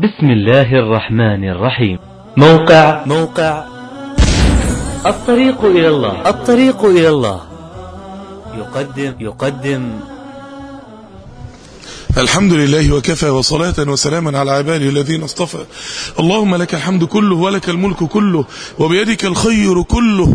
بسم الله الرحمن الرحيم. موقع الطريق إلى الله يقدم الحمد لله وكفى وصلاة وسلاما على عباده الذين اصطفى. اللهم لك الحمد كله ولك الملك كله وبيدك الخير كله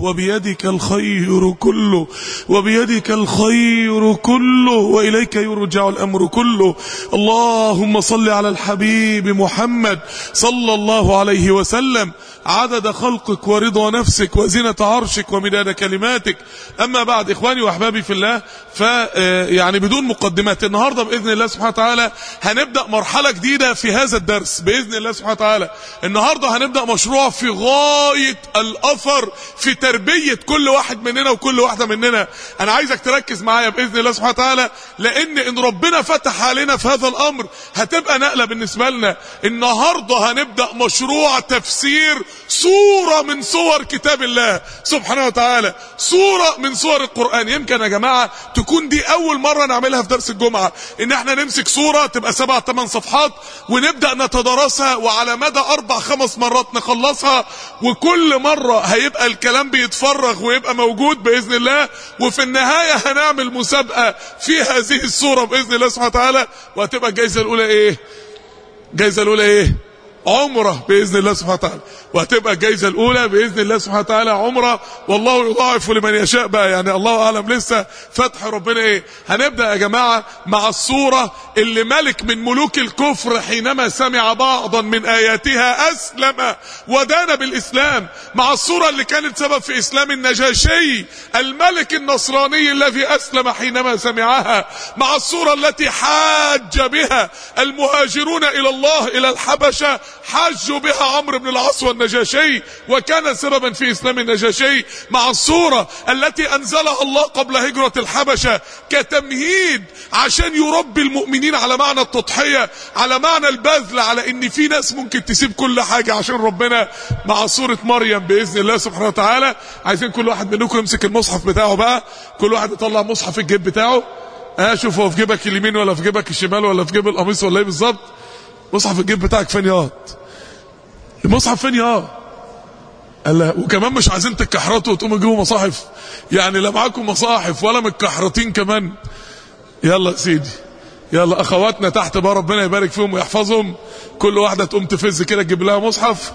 وبيدك الخير كله وإليك يرجع الأمر كله. اللهم صل على الحبيب محمد صلى الله عليه وسلم عدد خلقك ورضا نفسك وزنة عرشك ومداد كلماتك. أما بعد، إخواني وأحبابي في الله، يعني بدون مقدمات، النهاردة بإذن الله سبحانه وتعالى هنبدأ مرحلة جديدة في هذا الدرس بإذن الله سبحانه وتعالى. النهاردة هنبدأ مشروع في غاية الأثر في تربية كل واحد مننا وكل واحدة مننا. أنا عايزك تركز معايا بإذن الله سبحانه وتعالى، لأن إن ربنا فتح علينا في هذا الأمر هتبقى نقلة بالنسبة لنا. النهاردة هنبدأ مشروع تفسير صورة من صور كتاب الله سبحانه وتعالى، صورة من صور القرآن. يمكن يا جماعة تكون دي أول مرة نعملها في درس الجمعة، إن احنا نمسك صورة تبقى 7-8 صفحات ونبدأ نتدارسها، وعلى مدى 4-5 مرات نخلصها، وكل مرة هيبقى الكلام بيتفرغ ويبقى موجود بإذن الله. وفي النهاية هنعمل مسابقة في هذه الصورة بإذن الله سبحانه وتعالى، وهتبقى الجائزة الأولى إيه؟ عمرة بإذن الله سبحانه وتعالى. وهتبقى الجائزة الأولى بإذن الله سبحانه وتعالى عمرة، والله يضاعف لمن يشاء بقى، يعني الله أعلم لسه فتح ربنا إيه. هنبدأ يا جماعة مع الصورة اللي ملك من ملوك الكفر حينما سمع بعضا من آياتها أسلم ودان بالإسلام، مع الصورة اللي كانت سبب في إسلام النجاشي الملك النصراني الذي أسلم حينما سمعها، مع الصورة التي حاج بها المهاجرون إلى الله إلى الحبشة، حاجوا بها عمرو بن العاص والنجاشي وكان سببا في إسلام النجاشي، مع الصورة التي أنزلها الله قبل هجرة الحبشة كتمهيد عشان يربي المؤمنين على معنى التضحية، على معنى البذل، على ان في ناس ممكن تسيب كل حاجة عشان ربنا، مع صورة مريم بإذن الله سبحانه وتعالى. عايزين كل واحد منكم يمسك المصحف بتاعه بقى، كل واحد يطلع مصحف في الجيب بتاعه. شوف هو في جيبك اليمين ولا في جيبك الشمال ولا في جيب القميص ولا ايه بالظبط؟ مصحف الجيب بتاعك فين ياض؟ المصحف فين ياض؟ قال وكمان مش عايزين تتكحرطوا وتقوموا تجيبوا مصاحف، يعني لا معاكم مصاحف ولا متكحرطين كمان. يلا يا سيدي، يلا اخواتنا تحت بقى ربنا يبارك فيهم ويحفظهم، كل واحده تقوم تفز كده تجيب لها مصحف.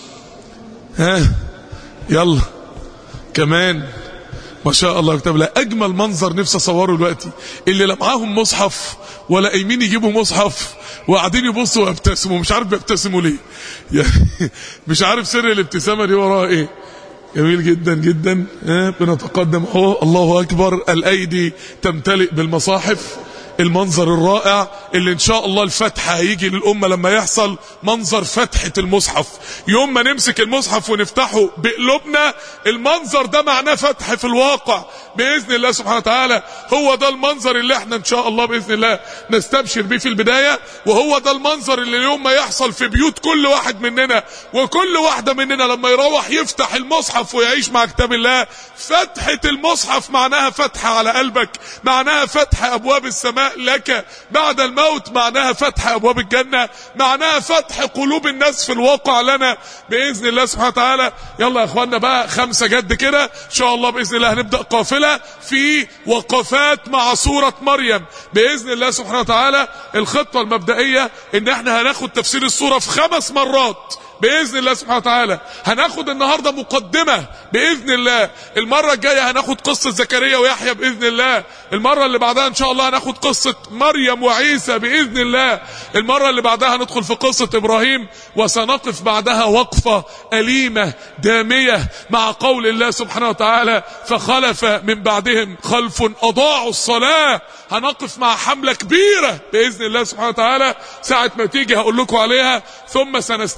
يلا كمان ما شاء الله كتاب الله. اجمل منظر نفسي اصوره دلوقتي، اللي لا معاهم مصحف ولا قايمين يجيبوا مصحف وقاعدين يبصوا ويبتسموا، مش عارف بيبتسموا ليه، يعني مش عارف سر الابتسامه دي وراها ايه. جميل جدا جدا. بنتقدم اهو، الله اكبر، الايدي تمتلئ بالمصاحف. المنظر الرائع اللي ان شاء الله الفتح هيجي للأمة لما يحصل منظر فتحة المصحف، يوم ما نمسك المصحف ونفتحه بقلوبنا، المنظر ده معناه فتح في الواقع بإذن الله سبحانه وتعالى. هو ده المنظر اللي احنا ان شاء الله بإذن الله نستبشر بيه في البداية، وهو ده المنظر اللي يوم ما يحصل في بيوت كل واحد مننا وكل واحدة مننا لما يروح يفتح المصحف ويعيش مع كتاب الله. فتحة المصحف معناها فتح على قلبك، معناها فتح أبواب السماء لك بعد الموت، معناها فتح أبواب الجنة، معناها فتح قلوب الناس في الواقع لنا بإذن الله سبحانه وتعالى. يلا يا اخوانا بقى 5 جد كده ان شاء الله بإذن الله. هنبدأ قافلة في وقفات مع سورة مريم بإذن الله سبحانه وتعالى. الخطة المبدئية ان احنا هناخد تفسير السورة في 5 مرات بإذن الله سبحانه وتعالى. هناخد النهاردة مقدمة بإذن الله، المرة الجاية هناخد قصة زكريا ويحيى بإذن الله، المرة اللي بعدها ان شاء الله هناخد قصة مريم وعيسى بإذن الله، المرة اللي بعدها هندخل في قصة إبراهيم، وسنقف بعدها وقفة أليمة دامية مع قول الله سبحانه وتعالى فخلف من بعدهم خلف أضاعوا الصلاة. هنقف مع حملة كبيرة بإذن الله سبحانه وتعالى، ساعة ما تيجي هقول لكم عليها، ثم سنستأنف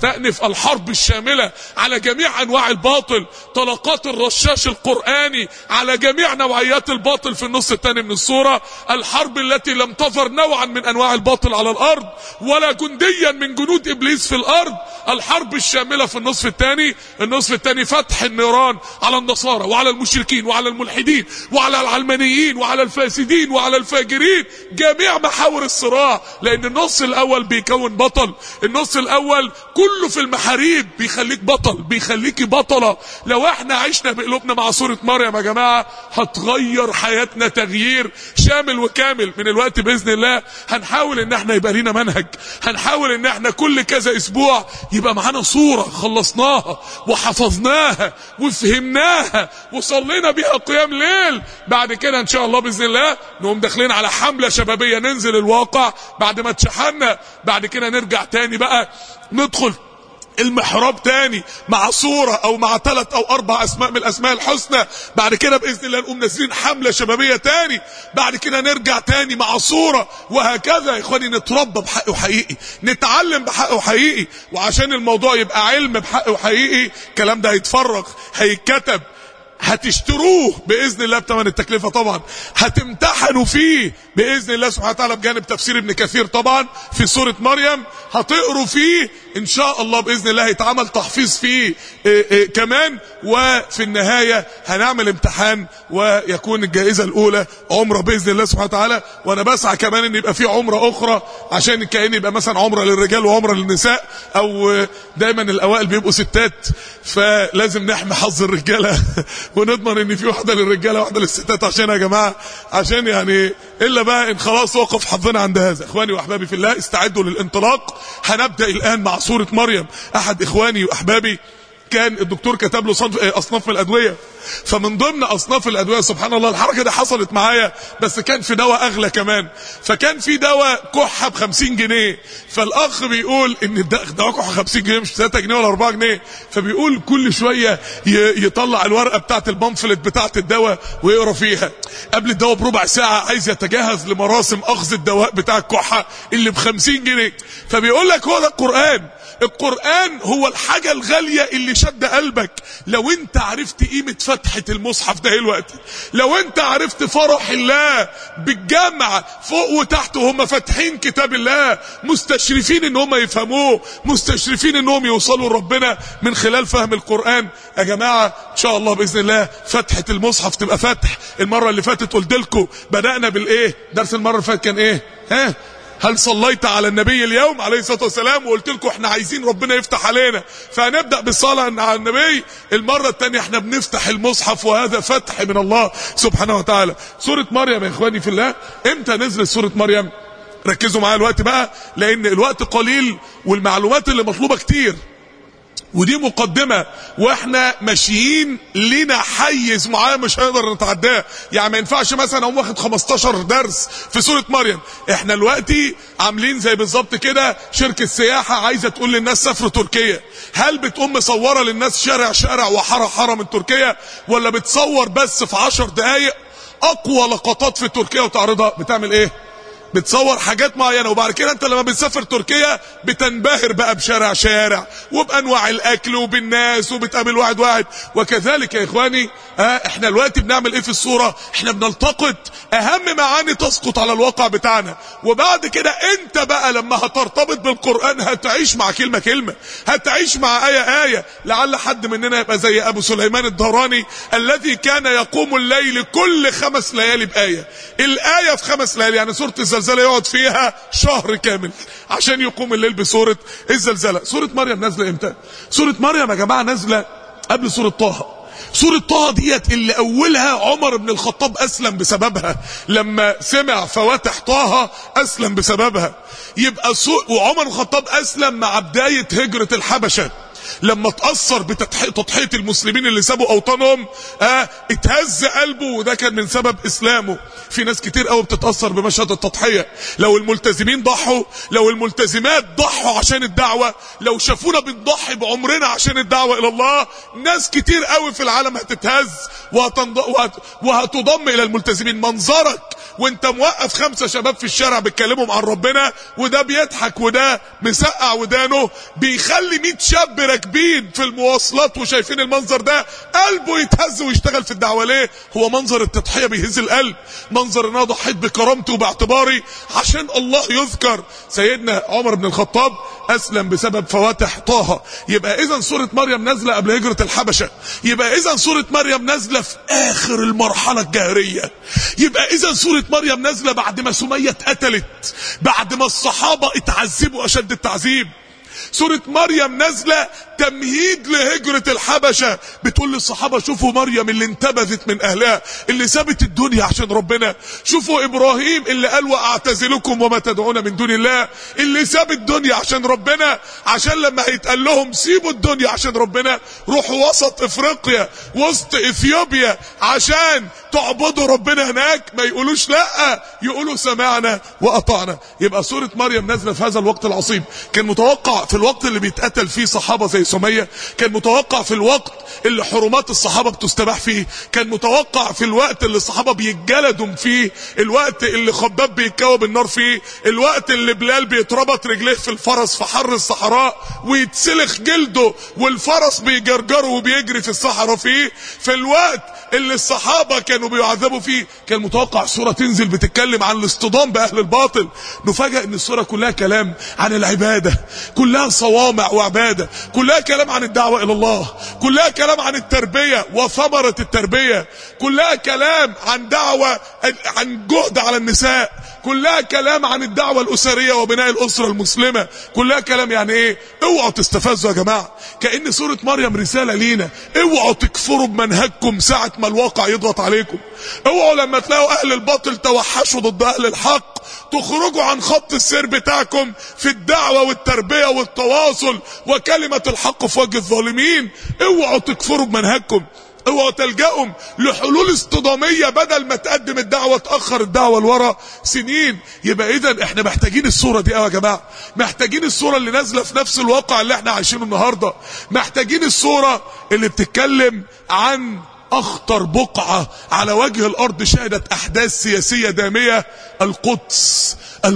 الحرب الشاملة على جميع انواع الباطل، طلقات الرشاش القرآني على جميع نوعيات الباطل في النص الثاني من السورة، الحرب التي لم تظهر نوعا من انواع الباطل على الارض ولا جنديا من جنود ابليس في الارض، الحرب الشاملة في النصف الثاني. النصف الثاني فتح النيران على النصارى وعلى المشركين وعلى الملحدين وعلى العلمانيين وعلى الفاسدين وعلى الفاجرين، جميع محاور الصراع، لان النص الاول بيكون بطل، النص الاول كله في المحاريب بيخليك بطل، بيخليكي بطلة. لو احنا عشنا بقلوبنا مع سورة مريم يا جماعة هتغير حياتنا تغيير شامل وكامل. من الوقت بإذن الله هنحاول ان احنا يبقى لينا منهج، هنحاول ان احنا كل كذا اسبوع يبقى معانا صورة خلصناها وحفظناها وفهمناها وصلينا بيها قيام ليل. بعد كده ان شاء الله بإذن الله نقوم داخلين على حملة شبابية، ننزل الواقع بعد ما اتشحنا، بعد كده نرجع تاني بقى ندخل المحراب تاني مع صورة او مع 3 أو 4 اسماء من الاسماء الحسنى. بعد كده باذن الله نقوم نازلين حملة شبابية تاني، بعد كده نرجع تاني مع صورة، وهكذا يا اخواني نتربى بحق وحقيقي، نتعلم بحق وحقيقي. وعشان الموضوع يبقى علم بحق وحقيقي الكلام ده هيتفرغ، هيتكتب، هتشتروه باذن الله بثمن التكلفه طبعا، هتمتحنوا فيه باذن الله سبحانه وتعالى بجانب تفسير ابن كثير طبعا في سوره مريم، هتقروا فيه ان شاء الله باذن الله، هيتعمل تحفيظ فيه كمان، وفي النهايه هنعمل امتحان ويكون الجائزه الاولى عمره باذن الله سبحانه وتعالى. وانا بسعى كمان ان يبقى في عمره اخرى، عشان كأن يبقى مثلا عمره للرجال وعمره للنساء، او دايما الاوائل بيبقوا ستات، فلازم نحمي حظ الرجاله ونضمن ان في واحده للرجاله وواحده للستات، عشان يا جماعه عشان يعني الا بقى ان خلاص وقف حظنا عند هذا. اخواني واحبابي في الله استعدوا للانطلاق. هنبدا الان مع سوره مريم. احد اخواني واحبابي كان الدكتور كتب له اصناف من الادويه، فمن ضمن اصناف الادويه سبحان الله الحركه دي حصلت معايا، بس كان في دواء اغلى كمان، فكان في دواء كحه ب50 جنيه، فالاخ بيقول ان دواء كحه 50 جنيه مش 3 جنيه ولا 4 جنيه، فبيقول كل شويه يطلع الورقه بتاعه البامفلت بتاعه الدواء ويقرا فيها قبل الدواء بربع ساعه، عايز يتجهز لمراسم اخذ الدواء بتاع الكحه اللي ب50 جنيه. فبيقول لك هو ده القران. القرآن هو الحاجة الغالية اللي شد قلبك. لو انت عرفت قيمة فتحة المصحف ده الوقت، لو انت عرفت فرح الله بالجامعة فوق وتحت وهم فاتحين كتاب الله، مستشرفين ان هم يفهموه، مستشرفين انهم يوصلوا لربنا من خلال فهم القرآن. يا جماعة ان شاء الله بإذن الله فتحة المصحف تبقى فتح. المرة اللي فاتت قلت لكم بدأنا بالايه؟ درس المرة اللي فاتت كان ايه؟ هل صليت على النبي اليوم عليه الصلاة والسلام؟ وقلت لكم احنا عايزين ربنا يفتح علينا، فهنبدأ بالصلاة على النبي. المرة الثانية احنا بنفتح المصحف، وهذا فتح من الله سبحانه وتعالى. سورة مريم يا اخواني في الله، امتى نزلت سورة مريم؟ ركزوا معايا الوقت بقى، لان الوقت قليل والمعلومات اللي مطلوبة كتير، ودي مقدمة، واحنا ماشيين لنا حيز معين مش هنقدر نتعداه. يعني ما ينفعش مثلا اقوم واخد 15 درس في سورة مريم. احنا دلوقتي عاملين زي بالظبط كده شركة سياحة عايزة تقول للناس سافروا تركيا، هل بتقوم مصورة للناس شارع شارع وحارة حارة من تركيا، ولا بتصور بس في 10 دقايق اقوى لقطات في تركيا وتعرضها؟ بتعمل ايه؟ بتصور حاجات معينة، وبعد كده انت لما بتسافر تركيا بتنبهر بقى بشارع شارع وبانواع الاكل وبالناس وبتقابل واحد واحد. وكذلك يا اخواني احنا دلوقتي بنعمل ايه في الصورة؟ احنا بنلتقط اهم معاني تسقط على الواقع بتاعنا، وبعد كده انت بقى لما هترتبط بالقرآن هتعيش مع كلمة كلمة، هتعيش مع آية آية. لعل حد مننا يبقى زي ابو سليمان الدهراني الذي كان يقوم الليل كل 5 ليالي بآية. الآية في 5 ليالي، يعني سورة الزلزلة يقعد فيها شهر كامل عشان يقوم الليل بسورة الزلزلة. سورة مريم نازلة امتى؟ سورة مريم يا جماعة نازلة قبل سورة طه. سورة طه ديت اللي اولها عمر بن الخطاب اسلم بسببها، لما سمع فواتح طه اسلم بسببها. يبقى وعمر بن الخطاب اسلم مع بداية هجرة الحبشة، لما تأثر بتضحية المسلمين اللي سابوا اوطانهم اتهز قلبه، وده كان من سبب اسلامه. في ناس كتير قوي بتتأثر بمشهد التضحية. لو الملتزمين ضحوا، لو الملتزمات ضحوا عشان الدعوة، لو شافونا بنضحي بعمرنا عشان الدعوة الى الله، ناس كتير قوي في العالم هتتهز وهتضم الى الملتزمين. منظرك وانت موقف 5 شباب في الشارع بيتكلموا عن ربنا، وده بيضحك وده مسقع ودانه، بيخلي 100 شاب راكبين في المواصلات وشايفين المنظر ده قلبه يتهز ويشتغل في الدعوه. ليه؟ هو منظر التضحيه بيهز القلب، منظر ان انا ضحيت بكرامتي وباعتباري عشان الله يذكر. سيدنا عمر بن الخطاب اسلم بسبب فواتح طه. يبقى اذا سوره مريم نازله قبل هجره الحبشه، يبقى اذا سوره مريم نازله في اخر المرحله الجاهليه، يبقى اذا سوره مريم نازله بعد ما سميه اتقتلت، بعد ما الصحابه اتعذبوا اشد التعذيب. سورة مريم نازلة تمهيد لهجرة الحبشة، بتقول للصحابة شوفوا مريم اللي انتبذت من اهلها، اللي سابت الدنيا عشان ربنا، شوفوا ابراهيم اللي قال واعتزلكم وما تدعون من دون الله، اللي ساب الدنيا عشان ربنا، عشان لما هيتقال لهم سيبوا الدنيا عشان ربنا روحوا وسط افريقيا وسط اثيوبيا عشان تعبدوا ربنا هناك، ما يقولوش لا، يقولوا سمعنا واطعنا. يبقى سورة مريم نازلة في هذا الوقت العصيب. كان متوقع في الوقت اللي بيتقتل فيه صحابة زي سمية، كان متوقع في الوقت اللي حرمات الصحابة بتستباح فيه، كان متوقع في الوقت اللي الصحابة بيتجلدوا فيه، الوقت اللي خباب بيتكوى النار فيه، الوقت اللي بلال بيتربط رجليه في الفرس في حر الصحراء ويتسلخ جلده والفرس بيجرجره وبيجري في الصحراء فيه، في الوقت اللي الصحابة كانوا بيعذبوا فيه، كان متوقع سورة تنزل بتتكلم عن الاصطدام بأهل الباطل. نفاجأ ان السورة كلها كلام عن العبادة، كلها صوامع وعبادة، كلها كلام عن الدعوة الى الله، كلها كلام عن التربية وثمرة التربية، كلها كلام عن دعوة، عن جهد على النساء، كلها كلام عن الدعوة الأسرية وبناء الأسرة المسلمة، كلها كلام يعني ايه؟ اوعوا تستفزوا يا جماعة، كأن سورة مريم رسالة لينا، اوعوا تكفروا بمنهجكم ساعة ما الواقع يضغط عليكم، اوعوا لما تلاقوا اهل الباطل توحشوا ضد اهل الحق تخرجوا عن خط السير بتاعكم في الدعوة والتربية والتواصل وكلمة الحق في وجه الظالمين. اوعوا تكفروا بمنهجكم، اوعوا تلجأوا لحلول اصطدامية بدل ما تقدم الدعوة تأخر الدعوة لورا سنين. يبقى اذا احنا محتاجين الصورة دي يا جماعة، محتاجين الصورة اللي نازلة في نفس الواقع اللي احنا عايشينه النهاردة، محتاجين الصورة اللي بتتكلم عن اخطر بقعة على وجه الارض شهدت احداث سياسية دامية، القدس.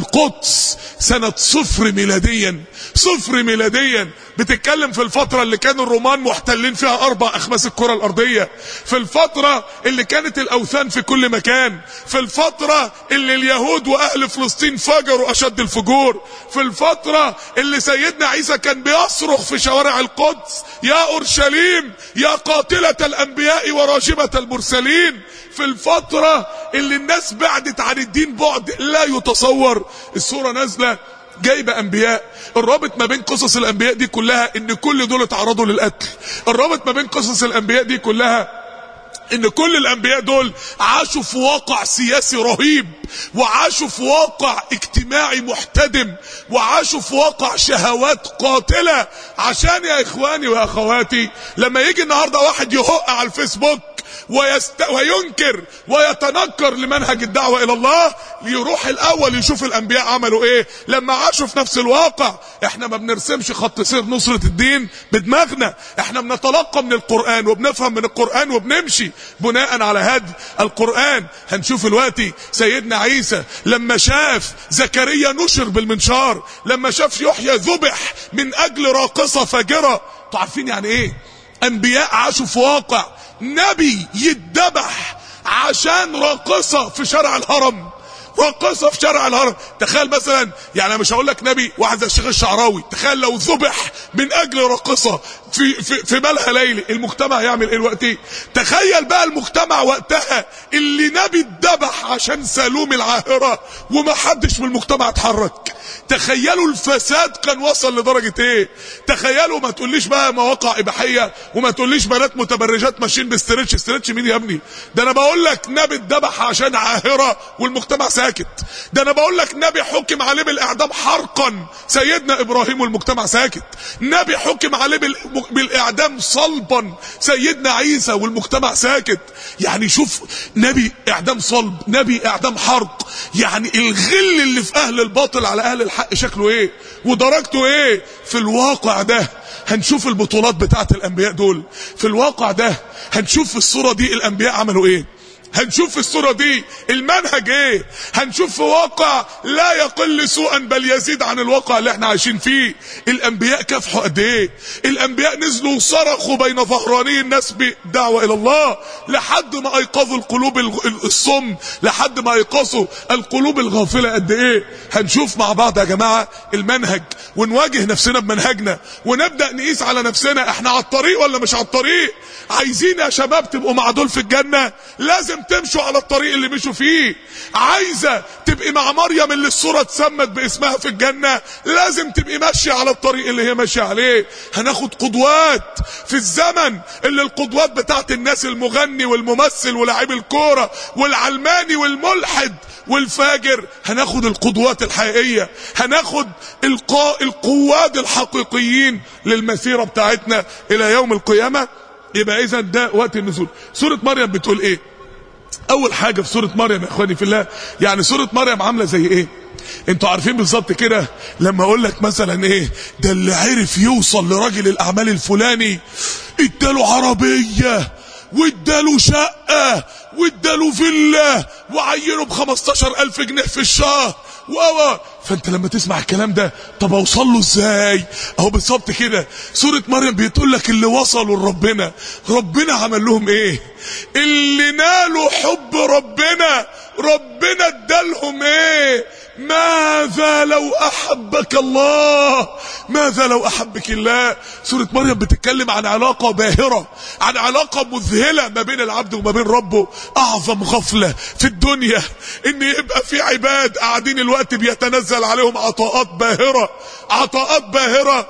القدس سنة 0 ميلاديا، 0 ميلاديا، بتتكلم في الفترة اللي كان الرومان محتلين فيها 4 أخماس الكرة الأرضية، في الفترة اللي كانت الأوثان في كل مكان، في الفترة اللي اليهود وأهل فلسطين فجروا أشد الفجور، في الفترة اللي سيدنا عيسى كان بيصرخ في شوارع القدس يا أورشليم يا قاتلة الأنبياء وراجمة المرسلين، في الفترة اللي الناس بعدت عن الدين بعد لا يتصور. السورة نازلة جايبة انبياء، الرابط ما بين قصص الانبياء دي كلها ان كل دول اتعرضوا للقتل، الرابط ما بين قصص الانبياء دي كلها ان كل الانبياء دول عاشوا في واقع سياسي رهيب، وعاشوا في واقع اجتماعي محتدم، وعاشوا في واقع شهوات قاتلة. عشان يا اخواني واخواتي لما يجي النهاردة واحد يهق على الفيسبوك وينكر ويتنكر لمنهج الدعوة الى الله، يروح الاول يشوف الانبياء عملوا ايه لما عاشوا في نفس الواقع. احنا ما بنرسمش خط سير نصرة الدين بدماغنا، احنا بنتلقى من القرآن وبنفهم من القرآن وبنمشي بناء على هدي القرآن. هنشوف دلوقتي سيدنا عيسى لما شاف زكريا نشر بالمنشار، لما شاف يحيى ذبح من اجل راقصة فاجرة. عارفين يعني ايه انبياء عاشوا في واقع نبي يتذبح عشان راقصة في شارع الهرم، راقصة في شارع الهرم. تخيل مثلا، يعني مش هقول لك نبي واحد زي الشيخ الشعراوي، تخيل لو ذبح من اجل راقصة في مالها ليلي، المجتمع يعمل ايه وقتها؟ تخيل بقى المجتمع وقتها اللي نبي اتذبح عشان سالوم العاهرة وما حدش من المجتمع اتحرك. تخيلوا الفساد كان وصل لدرجة ايه. تخيلوا، ما تقوليش بقى مواقع اباحية وما تقوليش بنات متبرجات ماشيين باسترتش. استرتش مين يا ابني؟ ده انا بقول لك نبي اتذبح عشان عاهرة والمجتمع ساكت. ده انا بقول لك نبي حكم عليه بالاعدام حرقا سيدنا ابراهيم والمجتمع ساكت. نبي حكم عليه بالاعدام صلبا سيدنا عيسى والمجتمع ساكت. يعني شوف، نبي اعدام صلب، نبي اعدام حرق. يعني الغل اللي في اهل الباطل على اهل الحق شكله ايه ودرجته ايه. في الواقع ده هنشوف البطولات بتاعت الانبياء دول، في الواقع ده هنشوف في الصورة دي الانبياء عملوا ايه. هنشوف في الصورة دي المنهج ايه، هنشوف في واقع لا يقل سوءا بل يزيد عن الواقع اللي احنا عايشين فيه. الانبياء كافحوا قد ايه، الانبياء نزلوا وصرخوا بين ظهراني الناس بدعوة الى الله لحد ما ايقظوا القلوب الصم، لحد ما ايقظوا القلوب الغافلة قد ايه. هنشوف مع بعض يا جماعة المنهج ونواجه نفسنا بمنهجنا ونبدأ نقيس على نفسنا احنا على الطريق ولا مش على الطريق. عايزين يا شباب تبقوا مع دول في الجنة لازم تمشوا على الطريق اللي مشوا فيه. عايزة تبقي مع مريم اللي الصورة اتسمت باسمها في الجنة لازم تبقي ماشية على الطريق اللي هي ماشية عليه. هناخد قدوات في الزمن اللي القدوات بتاعت الناس المغني والممثل ولاعب الكورة والعلماني والملحد والفاجر، هناخد القدوات الحقيقية، هناخد القواد الحقيقيين للمسيرة بتاعتنا الى يوم القيامة. يبقى اذا ده وقت النزول. سورة مريم بتقول ايه؟ اول حاجة في سورة مريم يا اخواني في الله، يعني سورة مريم عاملة زي ايه؟ انتوا عارفين بالظبط كده لما اقول لك مثلا ايه ده اللي عرف يوصل لراجل الاعمال الفلاني اداله عربية واداله شقة واداله فيلا وعينه ب15,000 جنيه في الشهر فانت لما تسمع الكلام ده طب اوصل له ازاي؟ اهو بالظبط كده سورة مريم بتقول لك اللي وصلوا لربنا ربنا عمل لهم ايه، اللي نالوا حب ربنا ربنا ادالهم ايه. ماذا لو احبك الله، ماذا لو احبك الله. سورة مريم بتتكلم عن علاقة باهرة، عن علاقة مذهلة ما بين العبد وما بين ربه. اعظم غفلة في الدنيا ان يبقى في عباد قاعدين الوقت بيتنزل عليهم عطاءات باهرة، عطاءات باهرة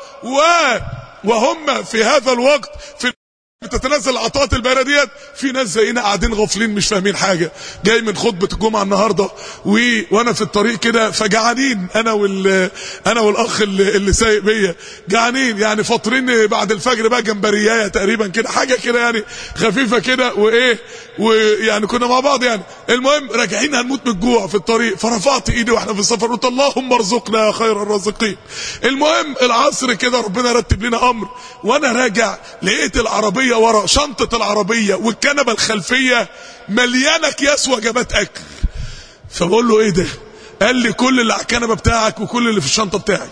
وهم في هذا الوقت في بتتنزل العطاءات الباهرة ديت في ناس زينا قاعدين غافلين مش فاهمين حاجة. جاي من خطبة الجمعة النهاردة وانا في الطريق كده فجعانين انا والاخ اللي سايق بيا جعانين، يعني فاطرين بعد الفجر بقى جمبريايه تقريبا كده حاجة كده يعني خفيفة كده ويعني كنا مع بعض يعني. المهم راجعين هنموت من الجوع في الطريق، فرفعت ايدي واحنا في السفر قلت اللهم ارزقنا يا خير الرازقين. المهم العصر كده ربنا رتب لنا امر وانا راجع لقيت العربية ورا شنطة العربية والكنبة الخلفية مليانة اكياس وجبات اكل. فبقول له ايه ده؟ قال لي كل اللي على الكنبة بتاعك وكل اللي في الشنطة بتاعي.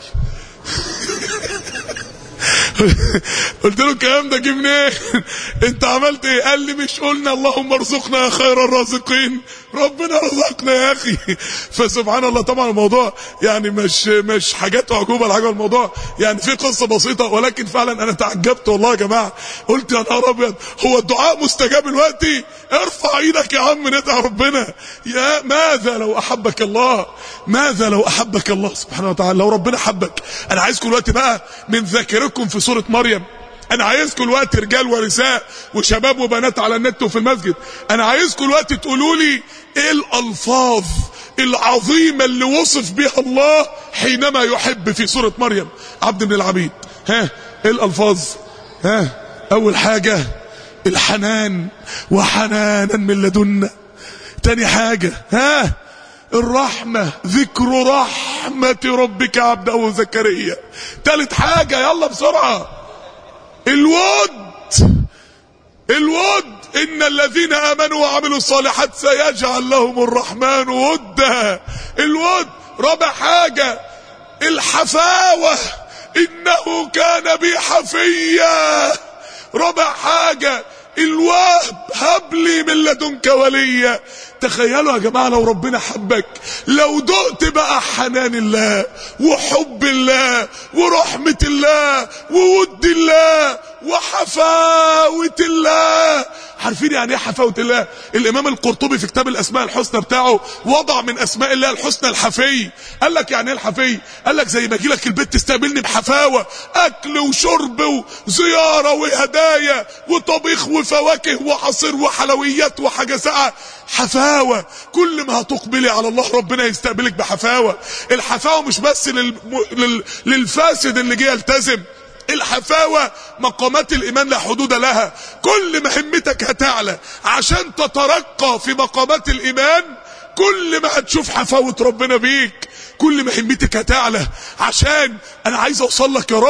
قلت له الكلام ده جه منين؟ انت عملت ايه؟ قال لي مش قلنا اللهم ارزقنا يا خير الرازقين؟ ربنا رزقنا يا اخي. فسبحان الله. طبعا الموضوع يعني مش حاجات اعجوبه ولا حاجه، الموضوع يعني في قصه بسيطه ولكن فعلا انا تعجبت والله يا جماعه. قلت يا نهار ابيض هو الدعاء مستجاب دلوقتي؟ ارفع ايدك يا عم ندعي ربنا. يا ماذا لو احبك الله، ماذا لو احبك الله سبحانه وتعالى. لو ربنا حبك انا عايزكم دلوقتي بقى من ذاكرتكم في سورة مريم، انا عايزكم الوقت رجال ونساء وشباب وبنات على النت وفي المسجد، انا عايزكم الوقت تقولوا لي ايه الالفاظ العظيمة اللي وصف بها الله حينما يحب في سورة مريم عبد من العبيد. ايه الالفاظ؟ اول حاجة الحنان وحنانا من لدنا. تاني حاجة الرحمة، ذكر رحمة ربك عبده زكريا. تالت حاجة يلا بسرعة الود، إن الذين آمنوا وعملوا الصالحات سيجعل لهم الرحمن ودا. الود. رابع حاجة الحفاوة، إنه كان بي حفيا. رابع حاجة الوهب، هب لي من لدنك وليا. تخيلوا يا جماعة لو ربنا حبك، لو دقت بقى حنان الله وحب الله ورحمة الله وود الله وحفاوة الله. عارفين يعني ايه حفاوة الله؟ الامام القرطبي في كتاب الاسماء الحسنى بتاعه وضع من اسماء الله الحسنى الحفي. قال لك يعني ايه الحفي؟ قال لك زي ما اجي لك البيت تستقبلني بحفاوة، اكل وشرب وزيارة وهدايا وطبيخ وفواكه وعصير وحلويات وحاجة ساقعة. حفاوة. كل ما هتقبلي على الله ربنا يستقبلك بحفاوة. الحفاوة مش بس للفاسد اللي جه يلتزم، الحفاوة مقامات الإيمان لا حدود لها. كل ما همتك هتعلى عشان تترقى في مقامات الإيمان، كل ما هتشوف حفاوة ربنا بيك. كل ما همتك هتعلى عشان أنا عايز أوصل لك يا رب،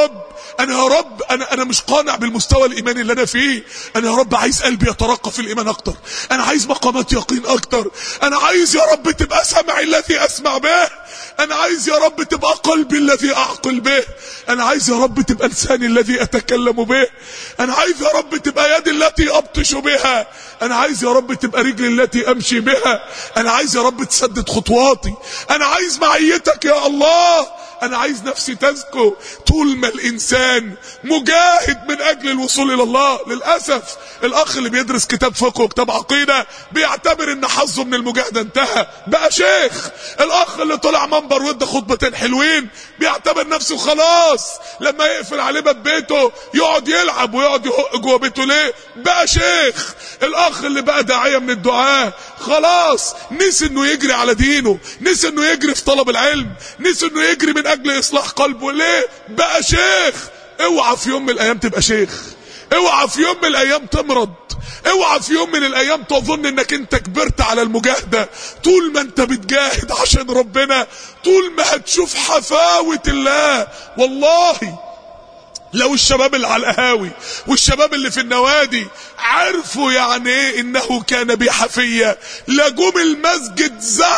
انا يا رب انا مش قانع بالمستوى الايماني اللي انا فيه. انا يا رب عايز قلبي يترقى في الايمان اكتر، انا عايز مقامات يقين اكتر، انا عايز يا رب تبقى سمعي الذي اسمع به، انا عايز يا رب تبقى قلبي الذي اعقل به، انا عايز يا رب تبقى لساني الذي اتكلم به، انا عايز يا رب تبقى يدي التي ابطش بها، انا عايز يا رب تبقى رجلي التي امشي بها، انا عايز يا رب تسدد خطواتي، انا عايز معيتك يا الله، انا عايز نفسي تزكو. طول ما الانسان مجاهد من اجل الوصول الى الله، للاسف الاخ اللي بيدرس كتاب فقه وكتاب عقيده بيعتبر ان حظه من المجاهده انتهى، بقى شيخ. الاخ اللي طلع منبر وادى خطبتين حلوين بيعتبر نفسه خلاص لما يقفل عليه باب بيته يقعد يلعب ويقعد يهق جوه بيته، ليه؟ بقى شيخ. الاخ اللي بقى داعيه من الدعاه خلاص نسي انه يجري على دينه، نسي انه يجري في طلب العلم، نسي انه يجري من اجل اصلاح قلبه، ليه؟ بقى شيخ. اوعى في يوم من الايام تبقى شيخ، اوعى في يوم من الايام تمرض، اوعى في يوم من الايام تظن انك انت كبرت على المجاهدة. طول ما انت بتجاهد عشان ربنا، طول ما هتشوف حفاوة الله. والله لو الشباب اللي على القهاوي والشباب اللي في النوادي عرفوا يعني ايه انه كان بحفية لجوم المسجد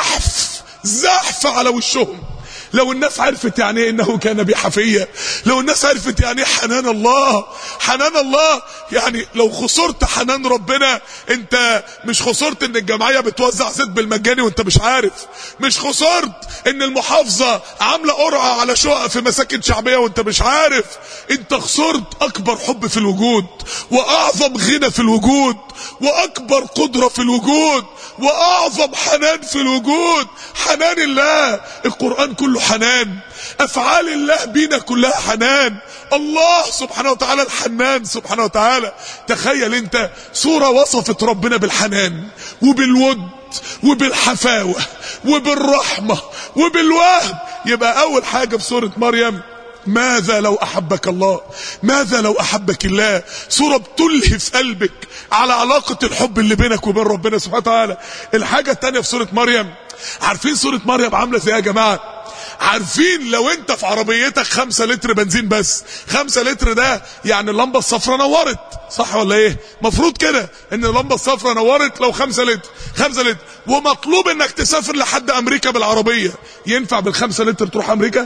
زحف على وشهم. لو الناس عرفت يعني ايه انه كان بحفية، لو الناس عرفت يعني ايه حنان الله، حنان الله. يعني لو خسرت حنان ربنا، انت مش خسرت ان الجمعية بتوزع زيت بالمجاني وانت مش عارف، مش خسرت ان المحافظة عاملة قرعة على شقق في مساكن شعبية وانت مش عارف، انت خسرت اكبر حب في الوجود، واعظم غنى في الوجود، واكبر قدرة في الوجود، واعظم حنان في الوجود، حنان الله. القرآن كله حنان، افعال الله بينا كلها حنان. الله سبحانه وتعالى الحنان سبحانه وتعالى. تخيل انت سورة وصفت ربنا بالحنان وبالود وبالحفاوة وبالرحمة وبالوهب. يبقى اول حاجة في سورة مريم ماذا لو احبك الله، ماذا لو احبك الله. سورة بتلهف قلبك على علاقة الحب اللي بينك وبين ربنا سبحانه وتعالى. الحاجة التانية في سورة مريم، عارفين سورة مريم عاملة زي يا جماعة؟ عارفين لو انت في عربيتك 5 لتر بنزين بس، 5 لتر ده يعني اللمبة الصفرة نورت، صح ولا ايه؟ مفروض كده ان اللمبة الصفرة نورت لو 5 لتر، 5 لتر، ومطلوب انك تسافر لحد امريكا بالعربية. ينفع بال5 لتر تروح امريكا؟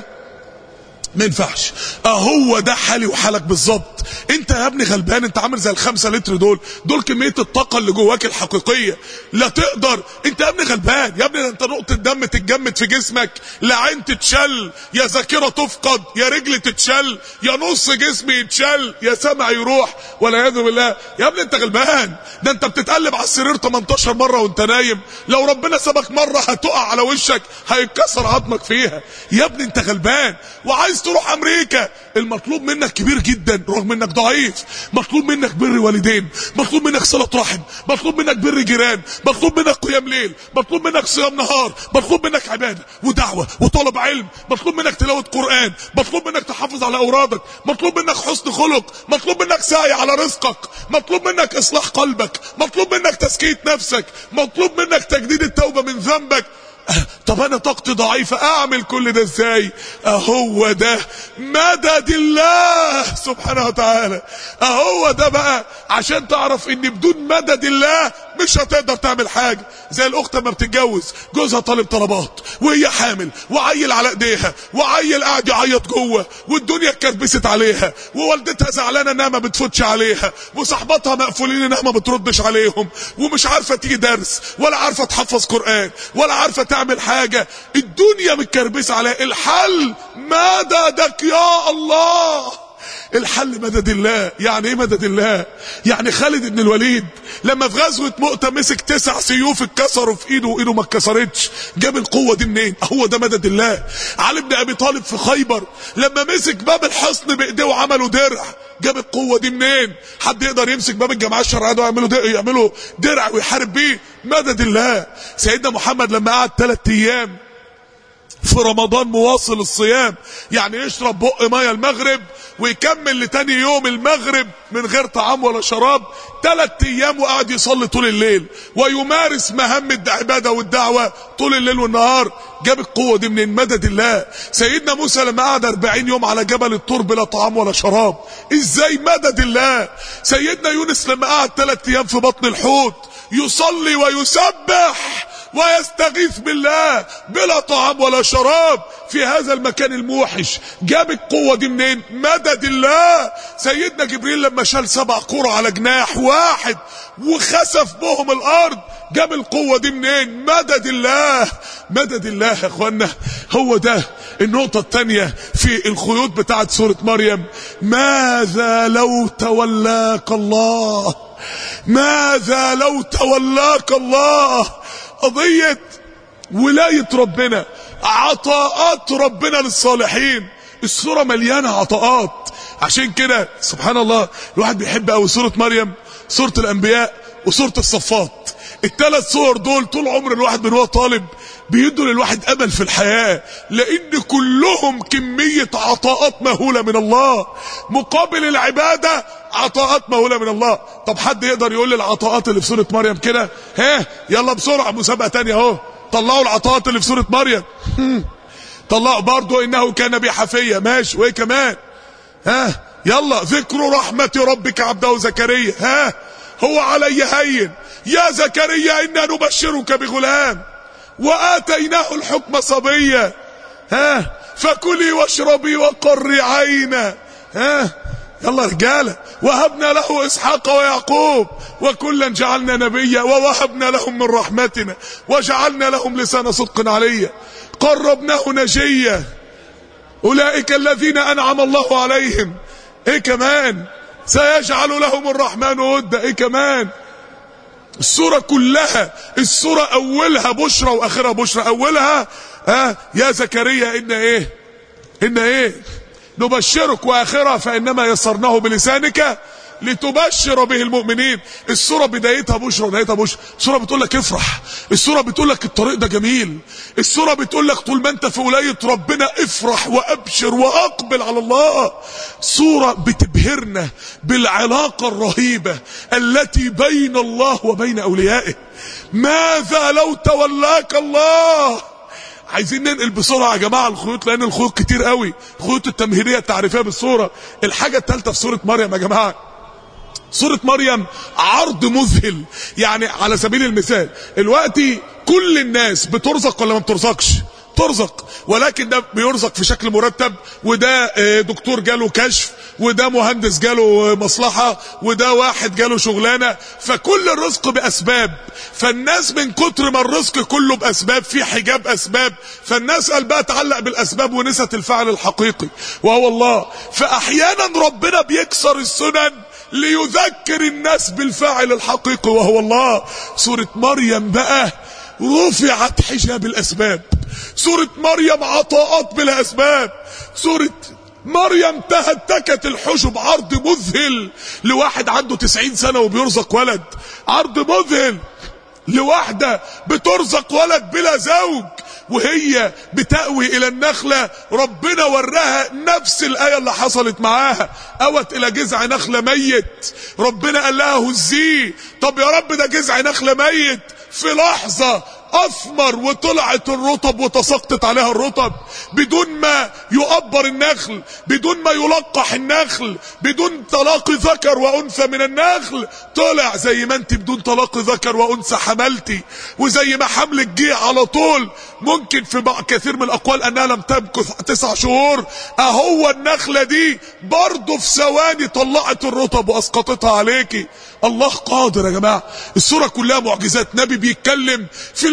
ما ينفعش. اهو ده حالي وحالك بالظبط. انت يا ابني غلبان، انت عامل زي ال5 لتر دول كمية الطاقة اللي جواك الحقيقية، لا تقدر. انت يا ابني غلبان يا ابني، انت نقطة دم تتجمد في جسمك، لا عين تتشل، يا ذاكرة تفقد، يا رجل تتشل، يا نص جسمي يتشل، يا سمع يروح، ولا يعوذ بالله. يا ابني انت غلبان، ده انت بتتقلب على السرير 18 مرة وانت نايم، لو ربنا سابك مرة هتقع على وشك هيتكسر عظمك فيها. يا ابني انت غلبان وعايز تروح امريكا. المطلوب منك كبير جدا رغم انك ضعيف، مطلوب منك بر والدين، مطلوب منك صلة رحم، مطلوب منك بر جيران، مطلوب منك قيام ليل، مطلوب منك صيام نهار، مطلوب منك عبادة ودعوة وطلب علم، مطلوب منك تلاوة قرآن، مطلوب منك تحافظ على اورادك، مطلوب منك حسن خلق، مطلوب منك سعي على رزقك، مطلوب منك اصلاح قلبك، مطلوب منك تزكية نفسك، مطلوب منك تجديد التوبة من ذنبك. طب انا طاقتي ضعيفة، اعمل كل ده ازاي؟ اهو ده مدد الله سبحانه وتعالى. اهو ده بقى عشان تعرف ان بدون مدد الله مش هتقدر تعمل حاجة. زي الاخت لما بتتجوز جوزها طالب طلبات وهي حامل وعيل على ايديها وعيل قاعد يعيط جوه والدنيا اتكربست عليها ووالدتها زعلانه انها ما بتفوتش عليها وصحباتها مقفولين انها ما بتردش عليهم ومش عارفه تيجي درس ولا عارفه تحفظ قرآن ولا عارفه تعمل حاجه، الدنيا متكربسه عليها. الحل مددك يا الله، الحل مدد الله. يعني ايه مدد الله؟ يعني خالد بن الوليد لما في غزوة مؤتة مسك 9 سيوف اتكسروا في ايده وايده ما اتكسرتش، جاب القوة دي منين؟ هو ده مدد الله. علي بن ابي طالب في خيبر لما مسك باب الحصن بايديه وعملوا درع، جاب القوة دي منين؟ حد يقدر يمسك باب الجماعة الشرعية ده ويعملوا درع ويحارب بيه؟ مدد الله. سيدنا محمد لما قعد 3 ايام في رمضان مواصل الصيام، يعني يشرب بق ميه المغرب ويكمل لتاني يوم المغرب من غير طعام ولا شراب 3 ايام، وقعد يصلي طول الليل ويمارس مهام العباده والدعوه طول الليل والنهار. جاب القوه دي منين؟ مدد الله. سيدنا موسى لما قعد 40 يوم على جبل الطور بلا طعام ولا شراب، ازاي؟ مدد الله. سيدنا يونس لما قعد 3 ايام في بطن الحوت يصلي ويسبح ويستغيث بالله بلا طعام ولا شراب في هذا المكان الموحش، جاب القوة دي منين؟ مدد الله. سيدنا جبريل لما شال 7 قرى على جناح واحد وخسف بهم الارض، جاب القوة دي منين؟ مدد الله. مدد الله يا اخوانا. هو ده النقطة الثانية في الخيوط بتاعت سورة مريم. ماذا لو تولاك الله؟ ماذا لو تولاك الله؟ قضية ولاية ربنا، عطاءات ربنا للصالحين. السورة مليانة عطاءات، عشان كده سبحان الله الواحد بيحب قوي سورة مريم، سورة الانبياء، وسورة الصفات. ال3 صور دول طول عمر الواحد من هو طالب بيدوا للواحد امل في الحياة، لان كلهم كمية عطاءات مهولة من الله مقابل العبادة، عطاءات مهولة من الله. طب حد يقدر يقول لي العطاءات اللي في سورة مريم كده؟ يلا بسرعة، مسابقة تانية اهو، طلعوا العطاءات اللي في سورة مريم. طلعوا برضو انه كان بي حفية، ماشي، وايه كمان؟ يلا ذكر رحمة ربك عبده زكريا، هو علي هين يا زكريا انا نبشرك بغلام واتيناه الحكم صبيا، فكلي واشربي وقري عينا، يلا رجاله، وهبنا له اسحاق ويعقوب وكلا جعلنا نبيا ووهبنا لهم من رحمتنا وجعلنا لهم لسان صدق عليا، قربناه نجيا، اولئك الذين انعم الله عليهم، ايه كمان؟ سيجعل لهم الرحمن ودا، ايه كمان؟ السورة كلها، السورة اولها بشرى واخرها بشرى. اولها يا زكريا ان ايه نبشرك، واخرها فانما يسرناه بلسانك لتبشر به المؤمنين. السورة بدايتها بشرى ونهايتها بشرى. السورة بتقول لك افرح، السورة بتقول لك الطريق ده جميل، السورة بتقول لك طول ما انت في ولاية ربنا افرح وابشر واقبل على الله. سورة بتبهرنا بالعلاقة الرهيبة التي بين الله وبين اوليائه. ماذا لو تولاك الله؟ عايزين ننقل بسرعة يا جماعة الخيوط، لان الخيوط كتير قوي، خيوط التمهيدية التعريفية بالسورة. الحاجة الثالثة في سورة مريم يا جماعة، سورة مريم عرض مذهل. يعني على سبيل المثال دلوقتي كل الناس بترزق ولا ما بترزقش؟ ترزق، ولكن ده بيرزق في شكل مرتب، وده دكتور جاله كشف، وده مهندس جاله مصلحة، وده واحد جاله شغلانة، فكل الرزق بأسباب. فالناس من كتر ما الرزق كله بأسباب، في حجاب أسباب، فالناس قلبها تعلق بالأسباب ونست الفعل الحقيقي وهو الله. فأحيانا ربنا بيكسر السنن ليذكر الناس بالفاعل الحقيقي وهو الله. سورة مريم بقى رفعت حجاب الأسباب، سورة مريم عطاءات بلا أسباب، سورة مريم تهتكت الحجب. عرض مذهل لواحد عنده 90 سنة وبيرزق ولد، عرض مذهل لواحدة بترزق ولد بلا زوج وهي بتأوي الى النخلة، ربنا وراها نفس الآية اللي حصلت معاها، اوت الى جذع نخلة ميت، ربنا قال لها هزيه. طب يا رب ده جذع نخلة ميت، في لحظة اثمر وطلعت الرطب وتساقطت عليها الرطب، بدون ما يؤبر النخل، بدون ما يلقح النخل، بدون تلاقي ذكر وانثى من النخل، طلع زي ما انت بدون تلاقي ذكر وانثى حملتي، وزي ما حملك جه على طول ممكن في كثير من الاقوال انها لم تمكث 9 شهور، اهو النخلة دي برضه في ثواني طلعت الرطب واسقطتها عليكي. الله قادر يا جماعة. السورة كلها معجزات، نبي بيتكلم في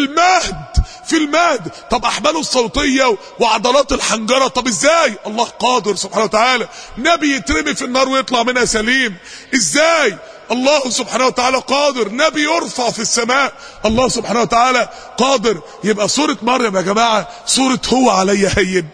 المهد. طب احباله الصوتية وعضلات الحنجرة، طب ازاي؟ الله قادر سبحانه وتعالى. نبي يترمي في النار ويطلع منها سليم، ازاي؟ الله سبحانه وتعالى قادر. نبي يرفع في السماء، الله سبحانه وتعالى قادر. يبقى سورة مريم يا جماعة سورة هو علي هين،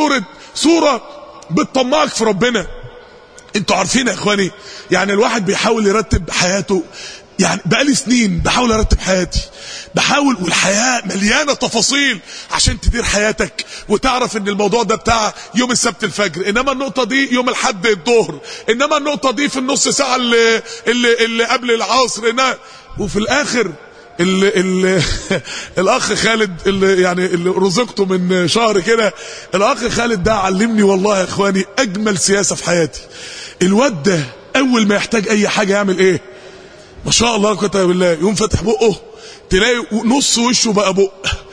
سورة بتطمعك في ربنا. انتوا عارفين يا اخواني، يعني الواحد بيحاول يرتب حياته يعني بقالي سنين بحاول ارتب حياتي، بحاول، والحياة مليانة تفاصيل عشان تدير حياتك وتعرف ان الموضوع ده بتاع يوم السبت الفجر، انما النقطة دي يوم الحد الظهر، انما النقطة دي في النص ساعة اللي قبل العصر، وفي الاخر الاخ خالد اللي رزقته من شهر كده، الاخ خالد ده علمني والله يا اخواني اجمل سياسة في حياتي. الواد ده اول ما يحتاج اي حاجة يعمل ايه؟ ما شاء الله كتب بالله، يقوم فاتح بقه تلاقي نص وشه بقى بق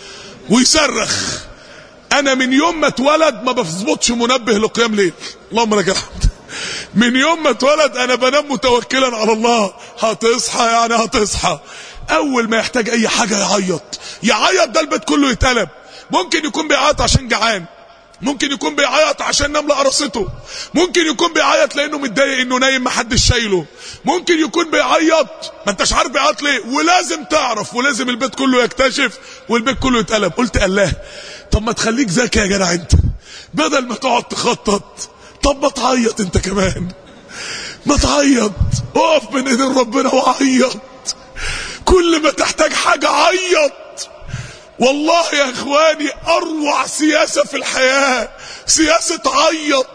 ويصرخ. انا من يوم ما اتولد ما بظبطش منبه لقيام ليل، اللهم لك الحمد. من يوم ما اتولد انا بنام متوكلا على الله، هتصحى يعني هتصحى. اول ما يحتاج اي حاجة يعيط، ده البيت كله يتقلب. ممكن يكون بيعيط عشان جعان، ممكن يكون بيعيط عشان نملة قرصته، ممكن يكون بيعيط لانه متضايق انه نايم محدش شايله، ممكن يكون بيعيط ما انتش عارف بيعيط ليه، ولازم تعرف، ولازم البيت كله يكتشف والبيت كله يتقلب. قلت الله، طب ما تخليك ذكي يا جدع انت، بدل ما تقعد تخطط، طب ما تعيط انت كمان، ما تعيط، اقف بين ايدين ربنا وعيط، كل ما تحتاج حاجة عيط. والله يا اخواني اروع سياسة في الحياة سياسة عيط،